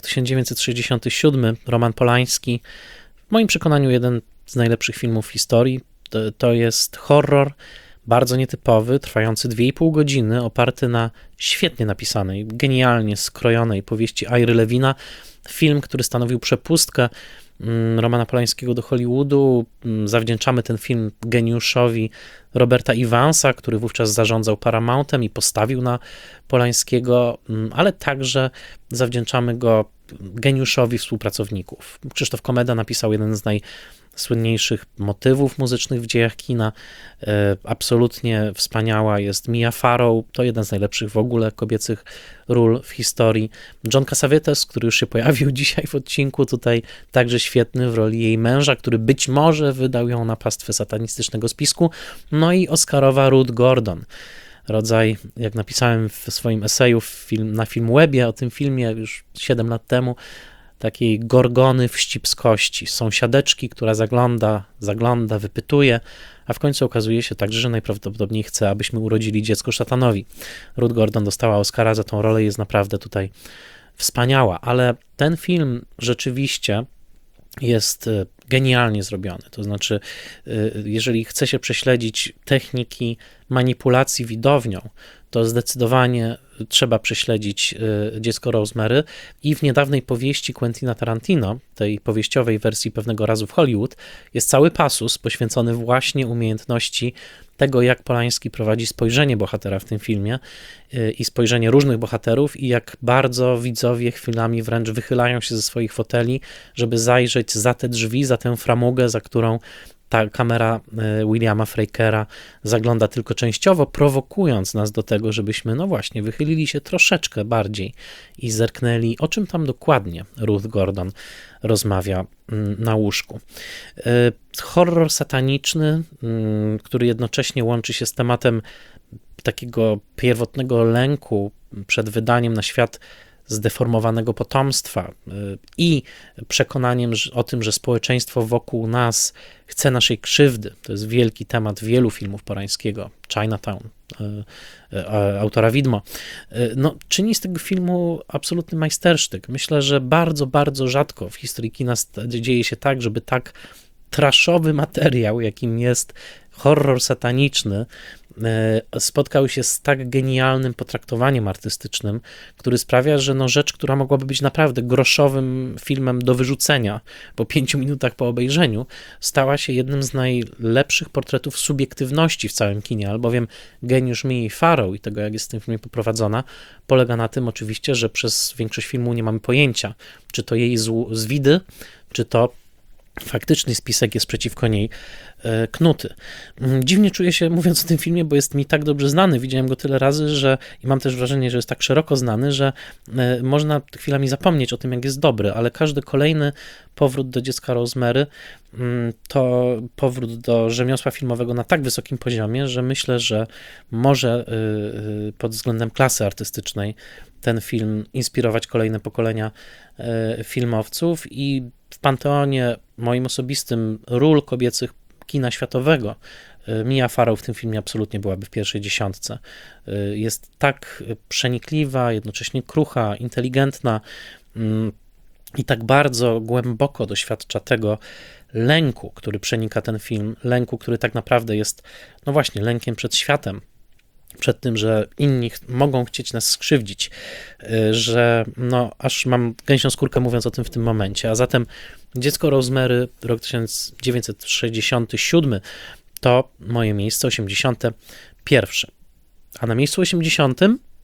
1967, Roman Polański. W moim przekonaniu jeden z najlepszych filmów w historii. To jest horror bardzo nietypowy, trwający 2,5 godziny, oparty na świetnie napisanej, genialnie skrojonej powieści Iry Lewina. Film, który stanowił przepustkę Romana Polańskiego do Hollywoodu. Zawdzięczamy ten film geniuszowi Roberta Evansa, który wówczas zarządzał Paramountem i postawił na Polańskiego, ale także zawdzięczamy go geniuszowi współpracowników. Krzysztof Komeda napisał jeden z najsłynniejszych motywów muzycznych w dziejach kina. Absolutnie wspaniała jest Mia Farrow, to jeden z najlepszych w ogóle kobiecych ról w historii. John Cassavetes, który już się pojawił dzisiaj w odcinku, tutaj także świetny w roli jej męża, który być może wydał ją na pastwę satanistycznego spisku. No i Oscarowa Ruth Gordon. Rodzaj, jak napisałem w swoim eseju na Filmwebie o tym filmie już 7 lat temu, takiej gorgony wścibskości, sąsiadeczki, która zagląda, wypytuje, a w końcu okazuje się także, że najprawdopodobniej chce, abyśmy urodzili dziecko szatanowi. Ruth Gordon dostała Oscara za tą rolę i jest naprawdę tutaj wspaniała, ale ten film rzeczywiście jest genialnie zrobiony. To znaczy, jeżeli chce się prześledzić techniki manipulacji widownią, to zdecydowanie trzeba prześledzić Dziecko Rosemary i w niedawnej powieści Quentina Tarantino, tej powieściowej wersji Pewnego razu w Hollywood, jest cały pasus poświęcony właśnie umiejętności tego, jak Polański prowadzi spojrzenie bohatera w tym filmie i spojrzenie różnych bohaterów i jak bardzo widzowie chwilami wręcz wychylają się ze swoich foteli, żeby zajrzeć za te drzwi, za tę framugę, za którą ta kamera Williama Frakera zagląda tylko częściowo, prowokując nas do tego, żebyśmy, no właśnie, wychylili się troszeczkę bardziej i zerknęli, o czym tam dokładnie Ruth Gordon rozmawia na łóżku. Horror sataniczny, który jednocześnie łączy się z tematem takiego pierwotnego lęku przed wydaniem na świat zdeformowanego potomstwa i przekonaniem o tym, że społeczeństwo wokół nas chce naszej krzywdy. To jest wielki temat wielu filmów Polańskiego. Chinatown, autora Widmo. No, czyni z tego filmu absolutny majstersztyk. Myślę, że bardzo, bardzo rzadko w historii kina dzieje się tak, żeby tak trashowy materiał, jakim jest horror sataniczny, spotkał się z tak genialnym potraktowaniem artystycznym, który sprawia, że no rzecz, która mogłaby być naprawdę groszowym filmem do wyrzucenia po 5 minutach po obejrzeniu, stała się jednym z najlepszych portretów subiektywności w całym kinie, albowiem geniusz Mii Farrow i tego, jak jest w tym filmie poprowadzona, polega na tym oczywiście, że przez większość filmu nie mamy pojęcia, czy to jej zwidy, czy to faktyczny spisek jest przeciwko niej knuty. Dziwnie czuję się, mówiąc o tym filmie, bo jest mi tak dobrze znany, widziałem go tyle razy, że i mam też wrażenie, że jest tak szeroko znany, że można chwilami zapomnieć o tym, jak jest dobry, ale każdy kolejny powrót do Dziecka Rosemary to powrót do rzemiosła filmowego na tak wysokim poziomie, że myślę, że może pod względem klasy artystycznej ten film inspirować kolejne pokolenia filmowców i w panteonie moim osobistym ról kobiecych kina światowego Mia Farrow w tym filmie absolutnie byłaby w pierwszej dziesiątce. Jest tak przenikliwa, jednocześnie krucha, inteligentna i tak bardzo głęboko doświadcza tego lęku, który przenika ten film, lęku, który tak naprawdę jest, no właśnie, lękiem przed światem, przed tym, że inni mogą chcieć nas skrzywdzić, że no aż mam gęsią skórkę mówiąc o tym w tym momencie. A zatem Dziecko Rosemary, rok 1967, to moje miejsce 81. A na miejscu 80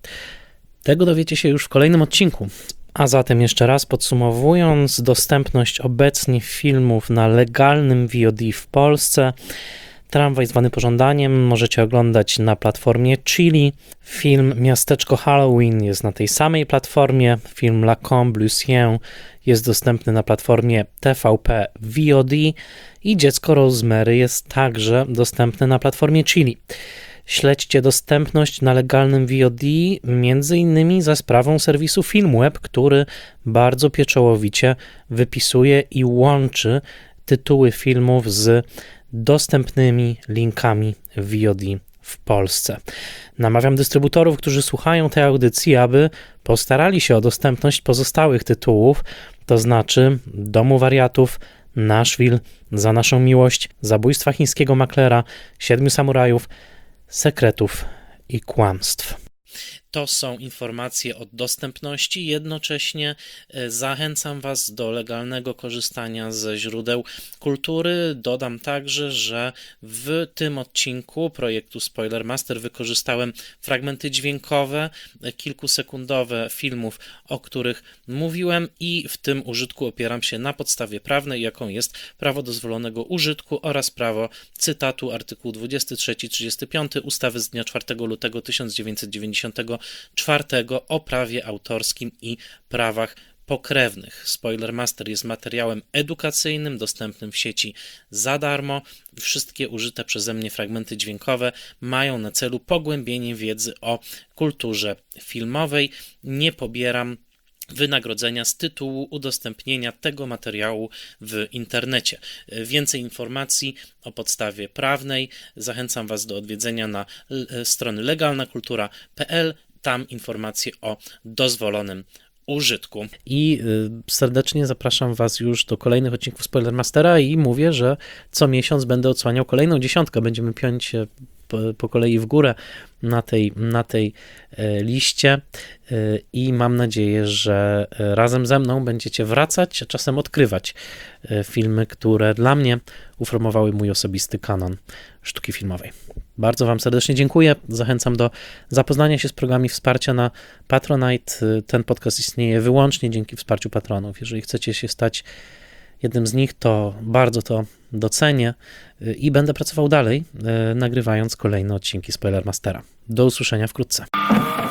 tego dowiecie się już w kolejnym odcinku. A zatem jeszcze raz podsumowując, dostępność obecnie filmów na legalnym VOD w Polsce. Tramwaj zwany pożądaniem możecie oglądać na platformie Chili. Film Miasteczko Halloween jest na tej samej platformie. Film La Combe Lucien jest dostępny na platformie TVP VOD i Dziecko Rosemary jest także dostępne na platformie Chili. Śledźcie dostępność na legalnym VOD, między innymi za sprawą serwisu Filmweb, który bardzo pieczołowicie wypisuje i łączy tytuły filmów z dostępnymi linkami VOD w Polsce. Namawiam dystrybutorów, którzy słuchają tej audycji, aby postarali się o dostępność pozostałych tytułów, to znaczy Domu Wariatów, Nashville, Za naszą miłość, Zabójstwa chińskiego maklera, 7 samurajów, Sekretów i kłamstw. To są informacje o dostępności. Jednocześnie zachęcam Was do legalnego korzystania ze źródeł kultury. Dodam także, że w tym odcinku projektu Spoilermaster wykorzystałem fragmenty dźwiękowe, kilkusekundowe filmów, o których mówiłem i w tym użytku opieram się na podstawie prawnej, jaką jest prawo dozwolonego użytku oraz prawo cytatu artykuł 23-35 ustawy z dnia 4 lutego 1994 o prawie autorskim i prawach pokrewnych. Spoilermaster jest materiałem edukacyjnym, dostępnym w sieci za darmo. Wszystkie użyte przeze mnie fragmenty dźwiękowe mają na celu pogłębienie wiedzy o kulturze filmowej. Nie pobieram wynagrodzenia z tytułu udostępnienia tego materiału w internecie. Więcej informacji o podstawie prawnej zachęcam Was do odwiedzenia na strony legalnakultura.pl. Tam informacje o dozwolonym użytku. I serdecznie zapraszam Was już do kolejnych odcinków Spoilermastera i mówię, że co miesiąc będę odsłaniał kolejną dziesiątkę. Będziemy piąć się po kolei w górę na tej liście i mam nadzieję, że razem ze mną będziecie wracać, a czasem odkrywać filmy, które dla mnie uformowały mój osobisty kanon sztuki filmowej. Bardzo Wam serdecznie dziękuję. Zachęcam do zapoznania się z programami wsparcia na Patronite. Ten podcast istnieje wyłącznie dzięki wsparciu patronów. Jeżeli chcecie się stać jednym z nich, to bardzo to docenię i będę pracował dalej, nagrywając kolejne odcinki Spoilermastera. Do usłyszenia wkrótce.